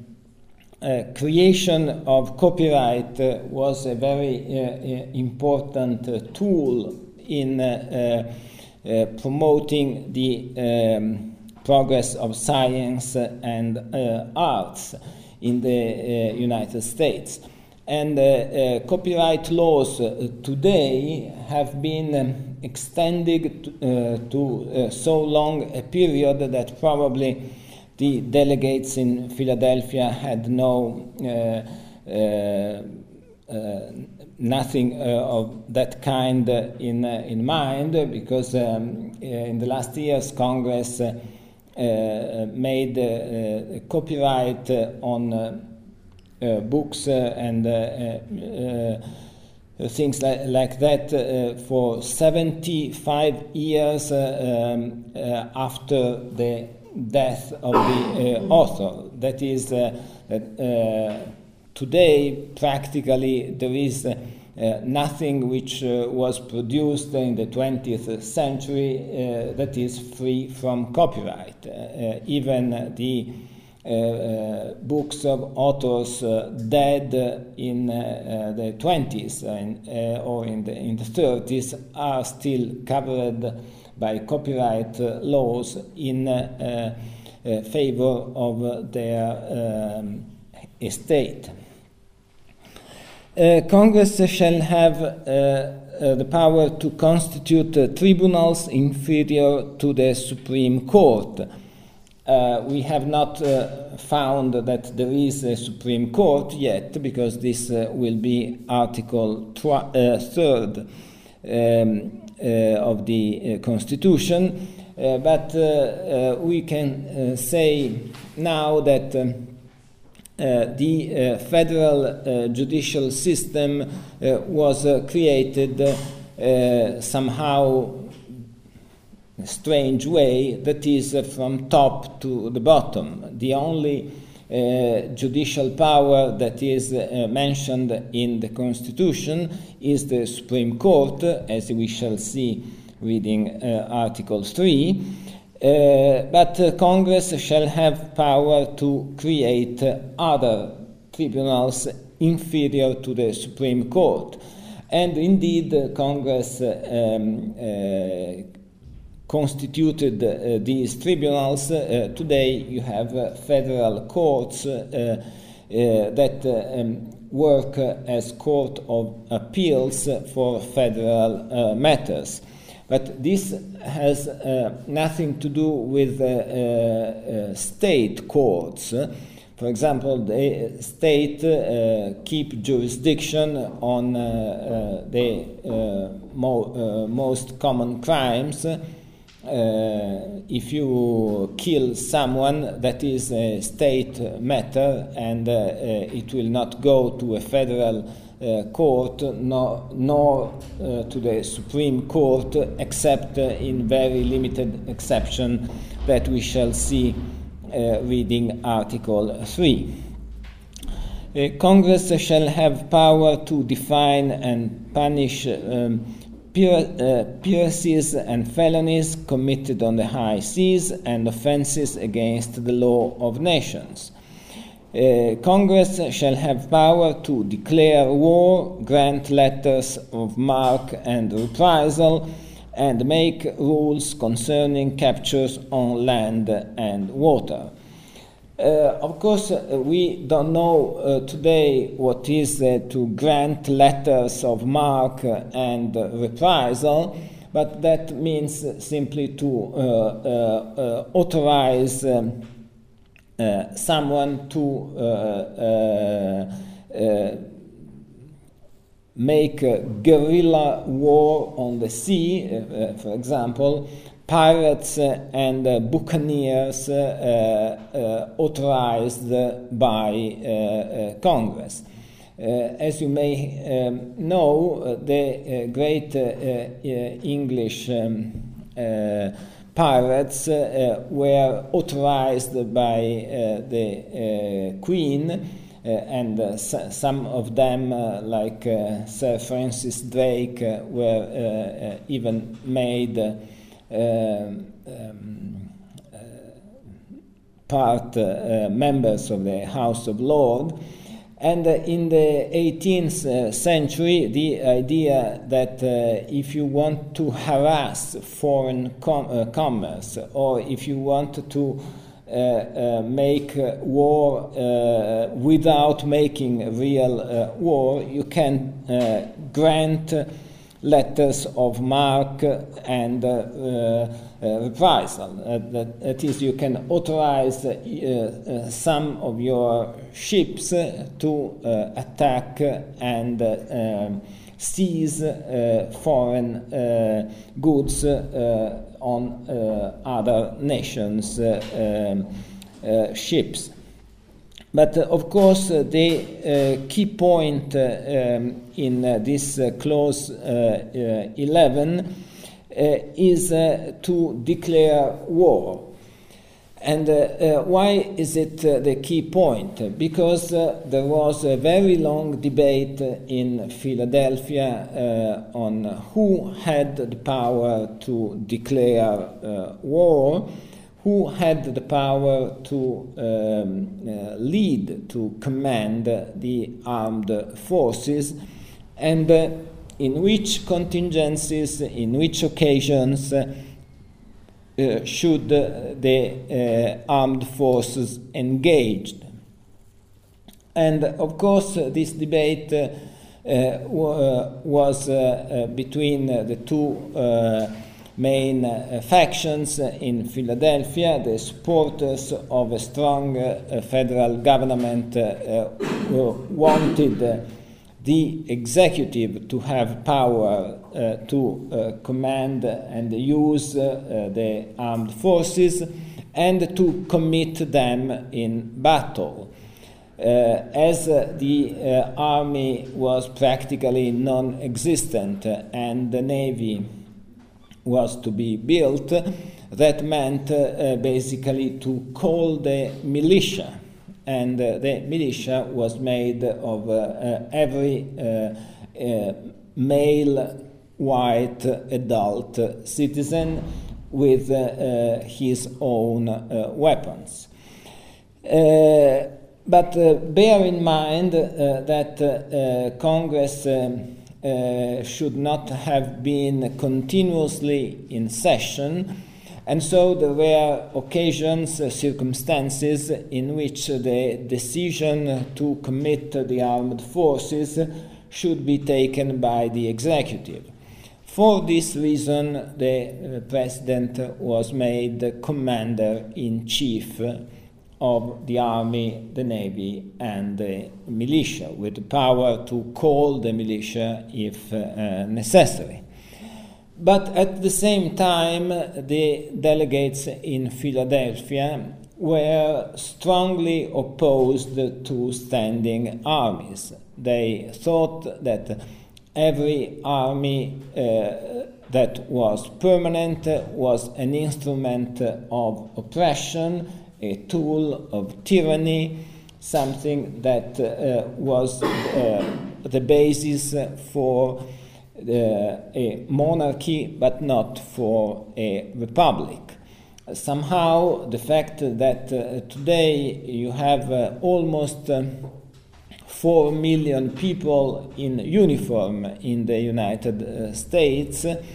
uh, creation of copyright uh, was a very uh, important uh, tool in uh, uh, promoting the um, progress of science and uh, arts in the uh, United States. And uh, uh, copyright laws uh, today have been um, extended to, uh, to uh, so long a period that probably the delegates in Philadelphia had no uh, uh, uh, nothing uh, of that kind uh, in uh, in mind, because um, uh, in the last years Congress uh, uh, made uh, uh, copyright uh, on uh, Uh, books uh, and uh, uh, uh, things like, like that uh, for seventy-five years uh, um, uh, after the death of the uh, author. That is, uh, that uh, today practically there is uh, uh, nothing which uh, was produced in the twentieth century uh, that is free from copyright. Uh, uh, even the Uh, uh, books of authors uh, dead uh, in uh, uh, the twenties and, uh, or in the, in the thirties are still covered by copyright uh, laws in uh, uh, favor of uh, their um, estate. Uh, Congress shall have uh, uh, the power to constitute uh, tribunals inferior to the Supreme Court. Uh, we have not uh, found that there is a Supreme Court yet, because this uh, will be Article tw- uh, third um, uh, of the uh, Constitution, uh, but uh, uh, we can uh, say now that um, uh, the uh, federal uh, judicial system uh, was uh, created uh, somehow a strange way, that is uh, from top to the bottom. The only uh, judicial power that is uh, mentioned in the Constitution is the Supreme Court, as we shall see reading uh, Article three. Uh, but uh, Congress shall have power to create uh, other tribunals inferior to the Supreme Court. And indeed, uh, Congress uh, um, uh, constituted uh, these tribunals. Uh, today you have uh, federal courts uh, uh, that uh, um, work uh, as court of appeals for federal uh, matters. But this has uh, nothing to do with uh, uh, state courts. For example, the state uh, keep jurisdiction on uh, uh, the uh, mo uh, most common crimes. Uh, if you kill someone, that is a state matter, and uh, uh, it will not go to a federal uh, court, nor, nor uh, to the Supreme Court, except uh, in very limited exception that we shall see uh, reading Article three. Uh, Congress shall have power to define and punish um, piracies and felonies committed on the high seas and offenses against the law of nations. Uh, Congress shall have power to declare war, grant letters of marque and reprisal, and make rules concerning captures on land and water. Uh, of course, uh, we don't know uh, today what is uh, to grant letters of marque and uh, reprisal, but that means simply to uh, uh, uh, authorize um, uh, someone to uh, uh, uh, make a guerrilla war on the sea, uh, for example. Pirates uh, and uh, buccaneers uh, uh, authorized by uh, uh, Congress. Uh, as you may um, know, uh, the uh, great uh, uh, English um, uh, pirates uh, were authorized by uh, the uh, Queen, uh, and uh, s- some of them, uh, like uh, Sir Francis Drake, uh, were uh, uh, even made uh, Um, um, uh, part uh, members of the House of Lords. And uh, in the eighteenth uh, century, the idea that uh, if you want to harass foreign com- uh, commerce, or if you want to uh, uh, make uh, war uh, without making real uh, war, you can uh, grant uh, letters of marque and uh, uh, reprisal. Uh, that, that is, you can authorize uh, uh, some of your ships uh, to uh, attack and uh, um, seize uh, foreign uh, goods uh, on uh, other nations' uh, um, uh, ships. But uh, of course, uh, the uh, key point uh, um, in uh, this uh, clause uh, uh, eleven uh, is uh, to declare war. And uh, uh, why is it uh, the key point? Because uh, there was a very long debate in Philadelphia uh, on who had the power to declare uh, war, who had the power to um, uh, lead, to command the armed forces, and uh, in which contingencies, in which occasions uh, uh, should uh, the uh, armed forces engage. And of course, uh, this debate uh, uh, w- uh, was uh, uh, between uh, the two uh, main uh, factions in Philadelphia, the supporters of a strong uh, federal government uh, uh, wanted uh, the executive to have power uh, to uh, command and use uh, the armed forces and to commit them in battle. Uh, as uh, the uh, army was practically non-existent uh, and the navy was to be built, that meant uh, uh, basically to call the militia. And uh, the militia was made of uh, uh, every uh, uh, male white adult citizen with uh, uh, his own uh, weapons. Uh, but uh, bear in mind uh, that uh, uh, Congress um, Uh, should not have been continuously in session, and so there were occasions, uh, circumstances in which the decision to commit the armed forces should be taken by the executive. For this reason, the uh, president was made commander-in-chief of the army, the navy, and the militia, with the power to call the militia if uh, necessary. But at the same time, the delegates in Philadelphia were strongly opposed to standing armies. They thought that every army uh, that was permanent was an instrument of oppression, a tool of tyranny, something that uh, was uh, the basis for uh, a monarchy, but not for a republic. Somehow, the fact that uh, today you have uh, almost uh, four million people in uniform in the United uh, States, an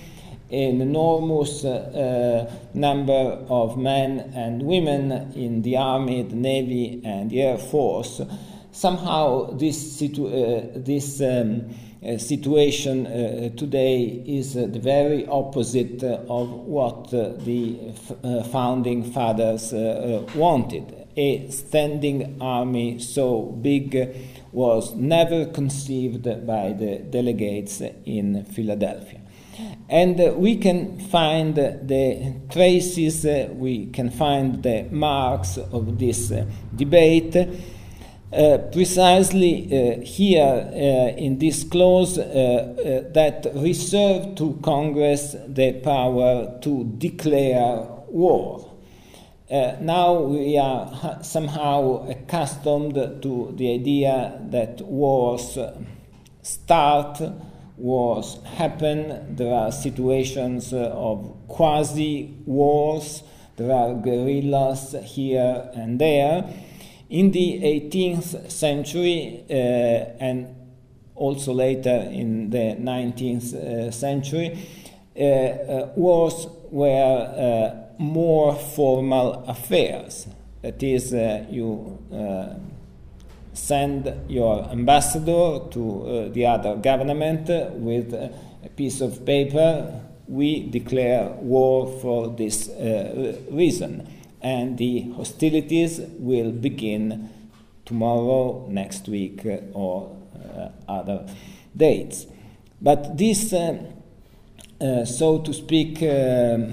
enormous uh, uh, number of men and women in the Army, the Navy, and the Air Force. Somehow, this, situ- uh, this um, uh, situation uh, today is uh, the very opposite uh, of what uh, the f- uh, founding fathers uh, uh, wanted. A standing army so big was never conceived by the delegates in Philadelphia. And uh, we can find uh, the traces, uh, we can find the marks of this uh, debate uh, precisely uh, here uh, in this clause uh, uh, that reserved to Congress the power to declare war. Uh, now we are ha- somehow accustomed to the idea that wars start, wars happen, there are situations uh, of quasi-wars, there are guerrillas here and there. In the eighteenth century uh, and also later in the nineteenth uh, century, uh, uh, wars were uh, more formal affairs. That is, uh, you uh, send your ambassador to uh, the other government with a piece of paper. We declare war for this uh, reason, and the hostilities will begin tomorrow, next week, uh, or uh, other dates. But this, uh, uh, so to speak, uh,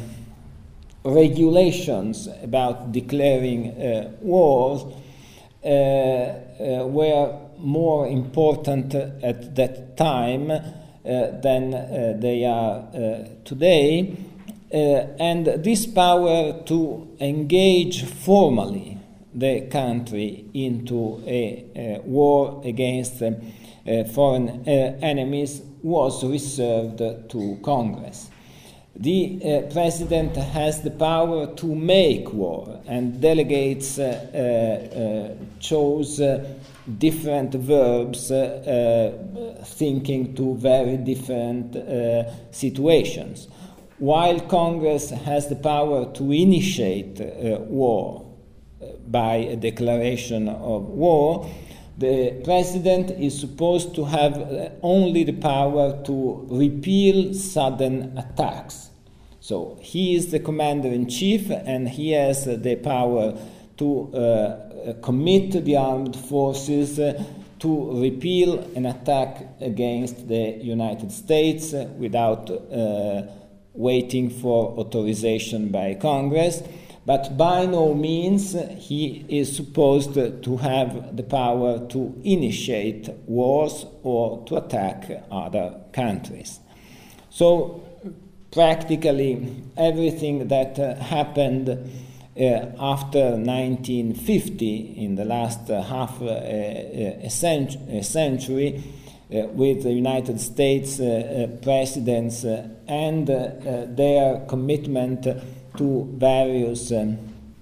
regulations about declaring uh, wars uh, uh, were more important at that time uh, than uh, they are uh, today, uh, and this power to engage formally the country into a, a war against uh, uh, foreign uh, enemies was reserved to Congress. The uh, president has the power to make war, and delegates uh, uh, uh, chose uh, different verbs uh, uh, thinking to very different uh, situations. While Congress has the power to initiate uh, war uh, by a declaration of war, the president is supposed to have uh, only the power to repeal sudden attacks. So he is the commander-in-chief, and he has uh, the power to uh, commit the armed forces uh, to repeal an attack against the United States uh, without uh, waiting for authorization by Congress. But by no means uh, he is supposed uh, to have the power to initiate wars or to attack other countries. So practically everything that uh, happened uh, after nineteen fifty, in the last uh, half uh, a, cent- a century, uh, with the United States uh, uh, presidents uh, and uh, uh, their commitment to various um,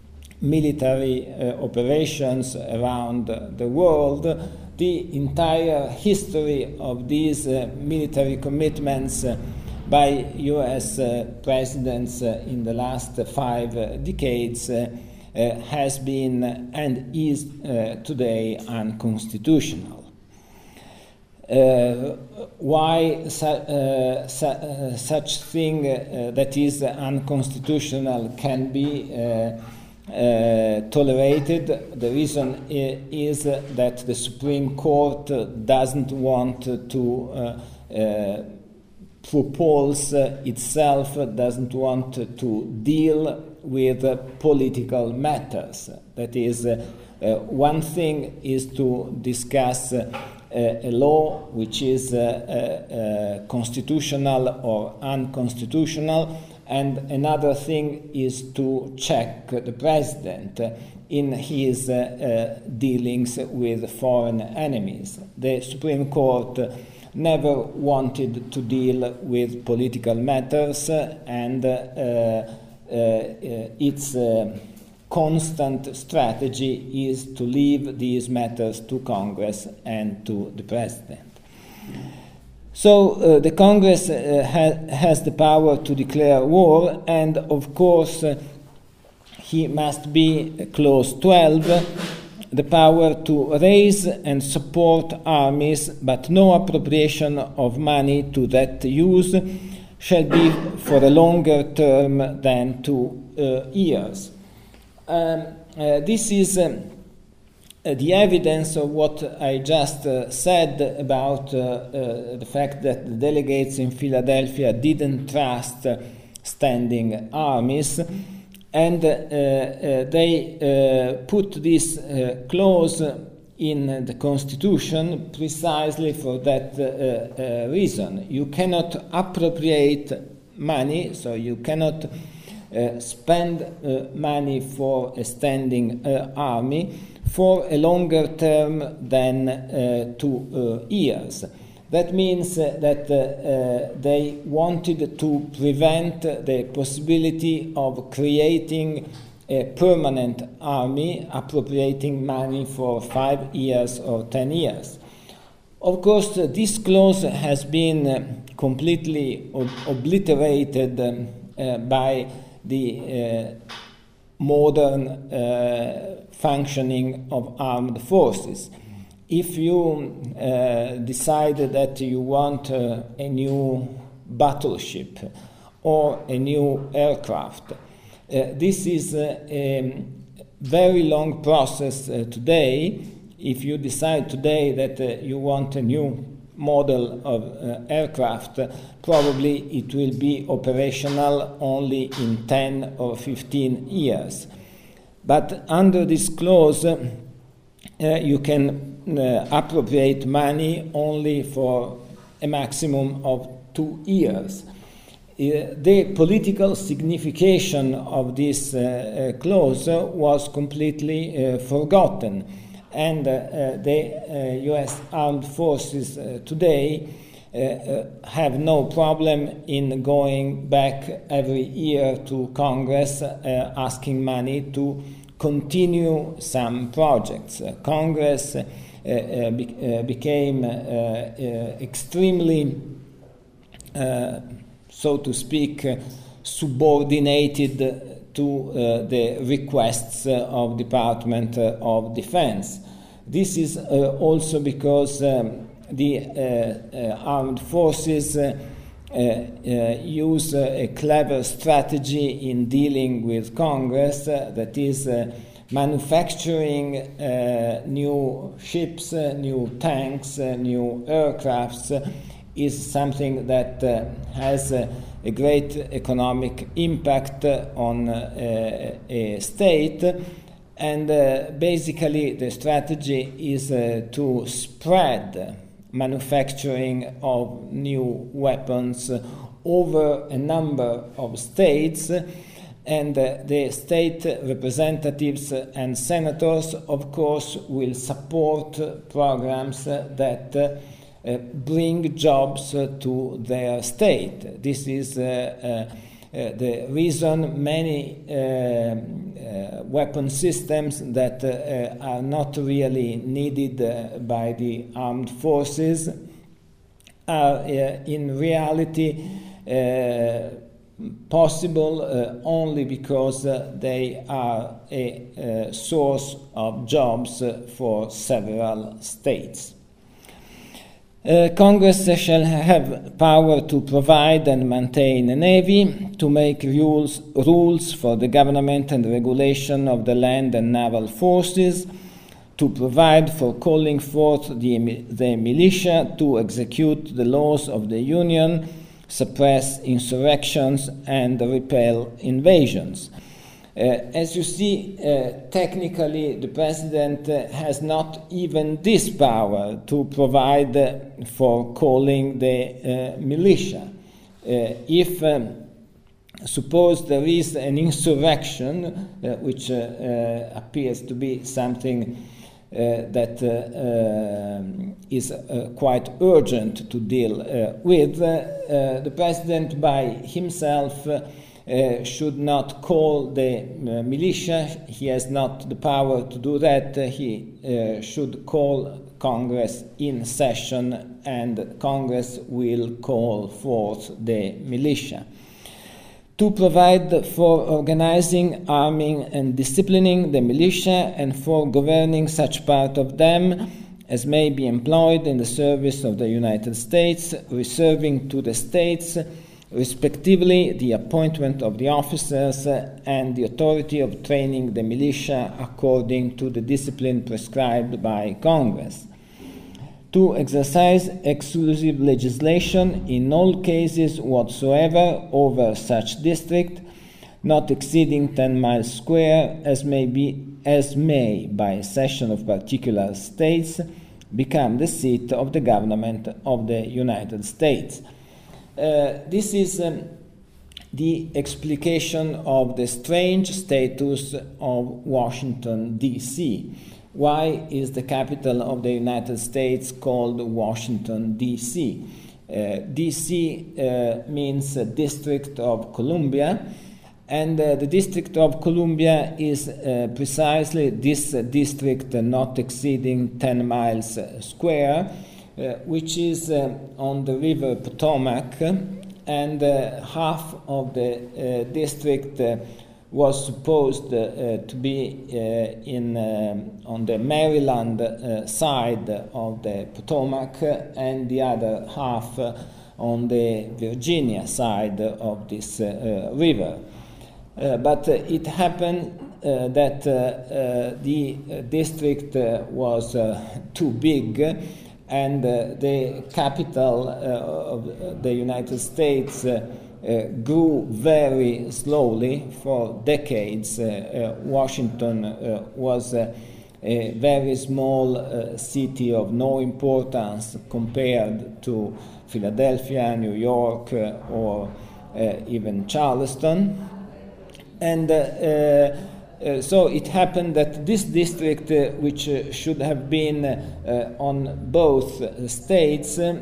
military uh, operations around the world, the entire history of these uh, military commitments uh, by U S uh, presidents uh, in the last uh, five uh, decades uh, uh, has been and is uh, today unconstitutional. Uh, uh, why su uh, su uh, such thing uh, that is unconstitutional can be uh, uh, tolerated. The reason is that the Supreme Court doesn't want to uh, uh, propose uh, itself, doesn't want to deal with uh, political matters. That is, uh, uh, one thing is to discuss uh, a law which is uh, uh, uh, constitutional or unconstitutional, and another thing is to check the president in his uh, uh, dealings with foreign enemies. The Supreme Court never wanted to deal with political matters, and uh, uh, uh, its uh, constant strategy is to leave these matters to Congress and to the President. So uh, the Congress uh, ha has the power to declare war, and of course uh, he must be, uh, clause twelve, the power to raise and support armies, but no appropriation of money to that use shall be for a longer term than two uh, years. Um, uh, this is um, uh, the evidence of what I just uh, said about uh, uh, the fact that the delegates in Philadelphia didn't trust uh, standing armies, and uh, uh, they uh, put this uh, clause in the Constitution precisely for that uh, uh, reason. You cannot appropriate money, so you cannot Uh, spend uh, money for a standing uh, army for a longer term than uh, two uh, years. That means uh, that uh, uh, they wanted to prevent the possibility of creating a permanent army, appropriating money for five years or ten years. Of course, uh, this clause has been uh, completely ob obliterated um, uh, by the uh, modern uh, functioning of armed forces. If you uh, decide that you want uh, a new battleship or a new aircraft, uh, this is uh, a very long process uh, today. If you decide today that uh, you want a new model of uh, aircraft, probably it will be operational only in ten or fifteen years. But under this clause, uh, you can uh, appropriate money only for a maximum of two years. Uh, the political signification of this uh, uh, clause was completely uh, forgotten. And uh, uh, the uh, U S armed forces uh, today uh, uh, have no problem in going back every year to Congress uh, asking money to continue some projects. Uh, Congress uh, uh, be uh, became uh, uh, extremely, uh, so to speak, uh, subordinated to uh, the requests uh, of Department uh, of Defense. This is uh, also because um, the uh, uh, armed forces uh, uh, uh, use uh, a clever strategy in dealing with Congress, uh, that is uh, manufacturing uh, new ships, uh, new tanks, uh, new aircrafts, uh, is something that uh, has uh, a great economic impact on uh, a state, and uh, basically the strategy is uh, to spread manufacturing of new weapons over a number of states, and uh, the state representatives and senators, of course, will support programs that uh, Uh, bring jobs uh, to their state. This is uh, uh, uh, the reason many uh, uh, weapon systems that uh, uh, are not really needed uh, by the armed forces are uh, in reality uh, possible uh, only because uh, they are a uh, source of jobs uh, for several states. Uh, Congress shall have power to provide and maintain a navy, to make rules, rules for the government and regulation of the land and naval forces, to provide for calling forth the, the militia to execute the laws of the Union, suppress insurrections, and repel invasions. Uh, as you see, uh, technically, the president uh, has not even this power to provide uh, for calling the uh, militia. Uh, if, um, suppose there is an insurrection, uh, which uh, uh, appears to be something uh, that uh, um, is uh, quite urgent to deal uh, with, uh, uh, the president by himself uh, Uh, should not call the uh, militia. He has not the power to do that. Uh, he uh, should call Congress in session, and Congress will call forth the militia. To provide for organizing, arming, and disciplining the militia, and for governing such part of them as may be employed in the service of the United States, reserving to the states respectively the appointment of the officers uh, and the authority of training the militia according to the discipline prescribed by Congress. To exercise exclusive legislation in all cases whatsoever over such district, not exceeding ten miles square, as may be, as may by cession of particular states become the seat of the government of the United States. Uh, this is um, the explication of the strange status of Washington, D C Why is the capital of the United States called Washington, D C? Uh, D C uh, means uh, District of Columbia, and uh, the District of Columbia is uh, precisely this uh, district uh, not exceeding ten miles uh, square, Uh, which is uh, on the river Potomac, and uh, half of the uh, district uh, was supposed uh, to be uh, in uh, on the Maryland uh, side of the Potomac, and the other half uh, on the Virginia side of this uh, uh, river. Uh, but uh, it happened uh, that uh, uh, the district uh, was uh, too big, and uh, the capital uh, of the United States uh, uh, grew very slowly for decades. Uh, uh, Washington uh, was uh, a very small uh, city of no importance compared to Philadelphia, New York, uh, or uh, even Charleston. And uh, uh, Uh, so it happened that this district, uh, which uh, should have been uh, on both uh, states, uh,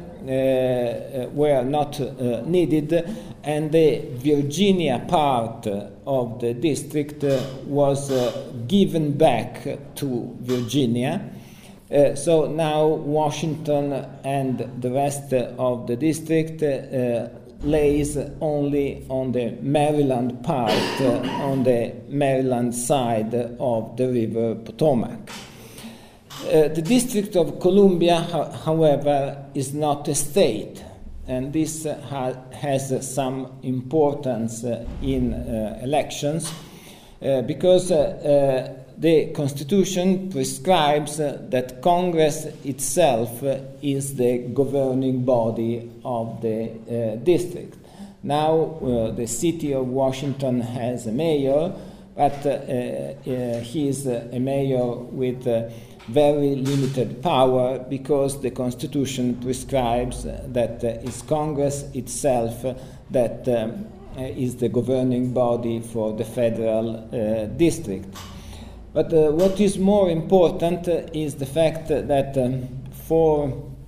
uh, were not uh, needed, and the Virginia part of the district uh, was uh, given back to Virginia. Uh, so now Washington and the rest of the district uh, lays only on the Maryland part, uh, on the Maryland side of the river Potomac. Uh, the District of Columbia, ho- however, is not a state, and this uh, ha- has uh, some importance uh, in uh, elections, uh, because uh, uh, the Constitution prescribes uh, that Congress itself uh, is the governing body of the uh, district. Now, uh, the city of Washington has a mayor, but uh, uh, he is uh, a mayor with uh, very limited power, because the Constitution prescribes uh, that uh, it's Congress itself uh, that um, uh, is the governing body for the federal uh, district. But uh, what is more important uh, is the fact that um, for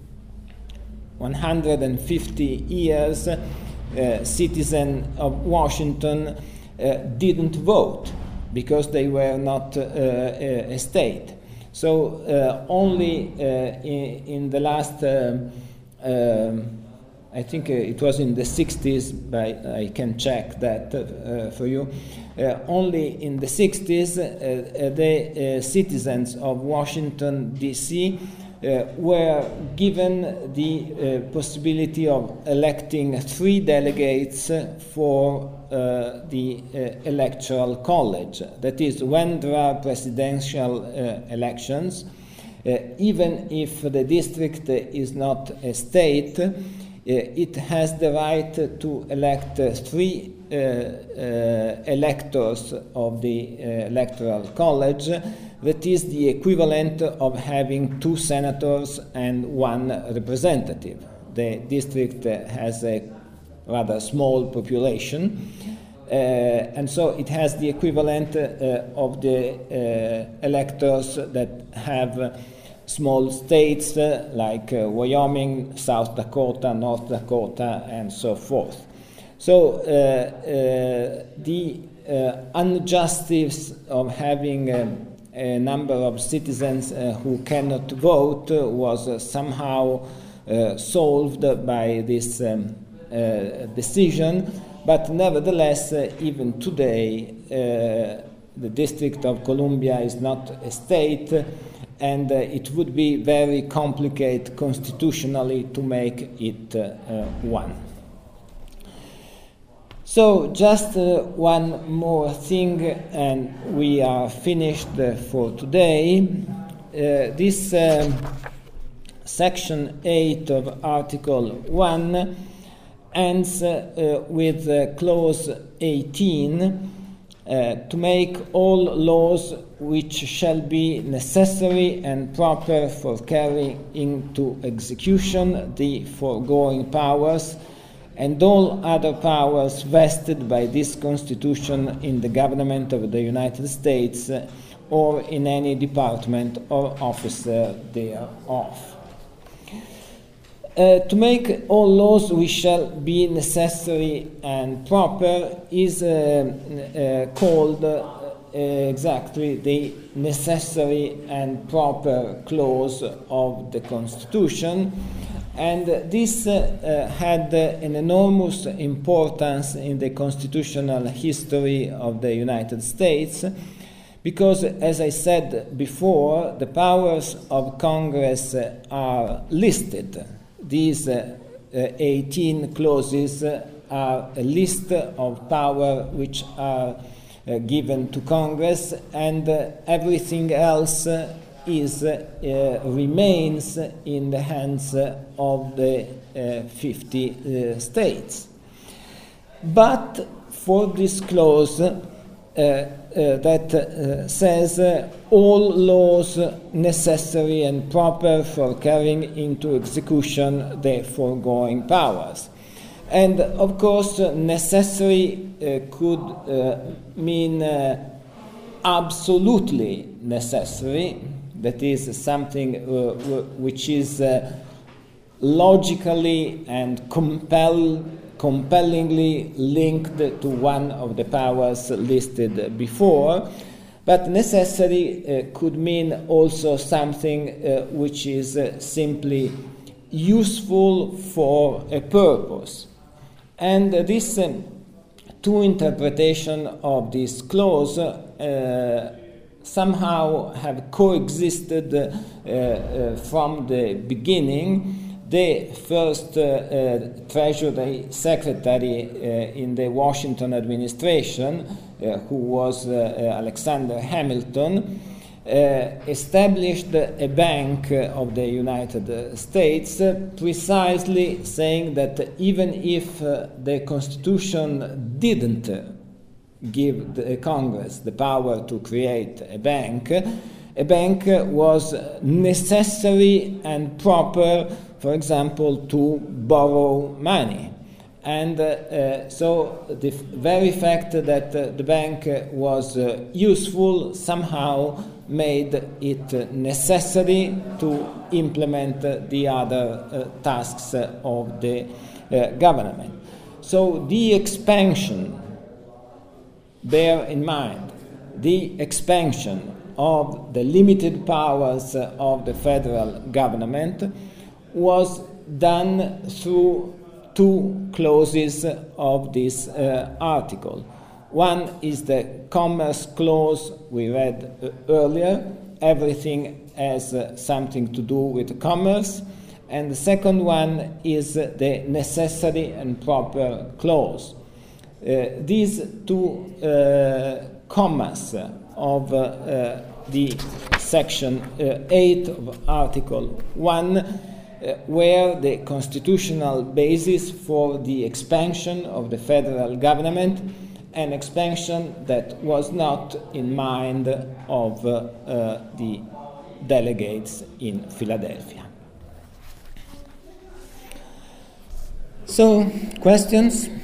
one hundred fifty years, uh, citizens of Washington uh, didn't vote because they were not uh, a, a state. So uh, only uh, in, in the last, um, um, I think uh, it was in the sixties, but I can check that uh, for you. Uh, only in the sixties, uh, uh, the uh, citizens of Washington, D C uh, were given the uh, possibility of electing three delegates for uh, the uh, electoral college. That is, when there are presidential uh, elections, uh, even if the district is not a state, uh, it has the right to elect uh, three uh, uh, electors of the uh, electoral college. That is the equivalent of having two senators and one representative. The district uh, has a rather small population, uh, and so it has the equivalent uh, of the uh, electors that have uh, small states uh, like uh, Wyoming, South Dakota, North Dakota, and so forth. So uh, uh, the uh, injustice of having uh, a number of citizens uh, who cannot vote uh, was uh, somehow uh, solved by this um, uh, decision, but nevertheless, uh, even today, uh, the District of Columbia is not a state, and uh, it would be very complicated constitutionally to make it uh, uh, one. So just uh, one more thing, and we are finished uh, for today. Uh, this um, section eight of Article one ends uh, uh, with uh, clause eighteen, uh, to make all laws which shall be necessary and proper for carrying into execution the foregoing powers, and all other powers vested by this Constitution in the government of the United States uh, or in any department or officer thereof. Uh, to make all laws which shall be necessary and proper is uh, uh, called uh, exactly the necessary and proper clause of the Constitution. And this uh, uh, had uh, an enormous importance in the constitutional history of the United States, because, as I said before, the powers of Congress uh, are listed. These uh, uh, eighteen clauses uh, are a list of power which are uh, given to Congress, and uh, everything else uh, is uh, uh, remains in the hands uh, of the uh, fifty uh, states. But for this clause uh, uh, that uh, says uh, all laws necessary and proper for carrying into execution the foregoing powers. And of course, necessary uh, could uh, mean uh, absolutely necessary. That is something uh, which is uh, logically and compel, compellingly linked to one of the powers listed before. But necessary uh, could mean also something uh, which is uh, simply useful for a purpose. And uh, this um, two interpretation of this clause uh, somehow have coexisted uh, uh, from the beginning. The first uh, uh, Treasury Secretary uh, in the Washington administration, uh, who was uh, uh, Alexander Hamilton, uh, established a bank of the United States, uh, precisely saying that even if uh, the Constitution didn't give the Congress the power to create a bank, a bank was necessary and proper, for example, to borrow money. And uh, uh, so the f- very fact that uh, the bank uh, was uh, useful somehow made it necessary to implement uh, the other uh, tasks uh, of the uh, government. So the expansion, bear in mind, the expansion of the limited powers uh, of the federal government was done through two clauses of this uh, article. One is the Commerce Clause we read uh, earlier, everything has uh, something to do with commerce. And the second one is uh, the necessary and proper clause. Uh, these two uh, commas of uh, uh, the section uh, eight of Article one uh, were the constitutional basis for the expansion of the federal government, an expansion that was not in mind of uh, uh, the delegates in Philadelphia. So, questions?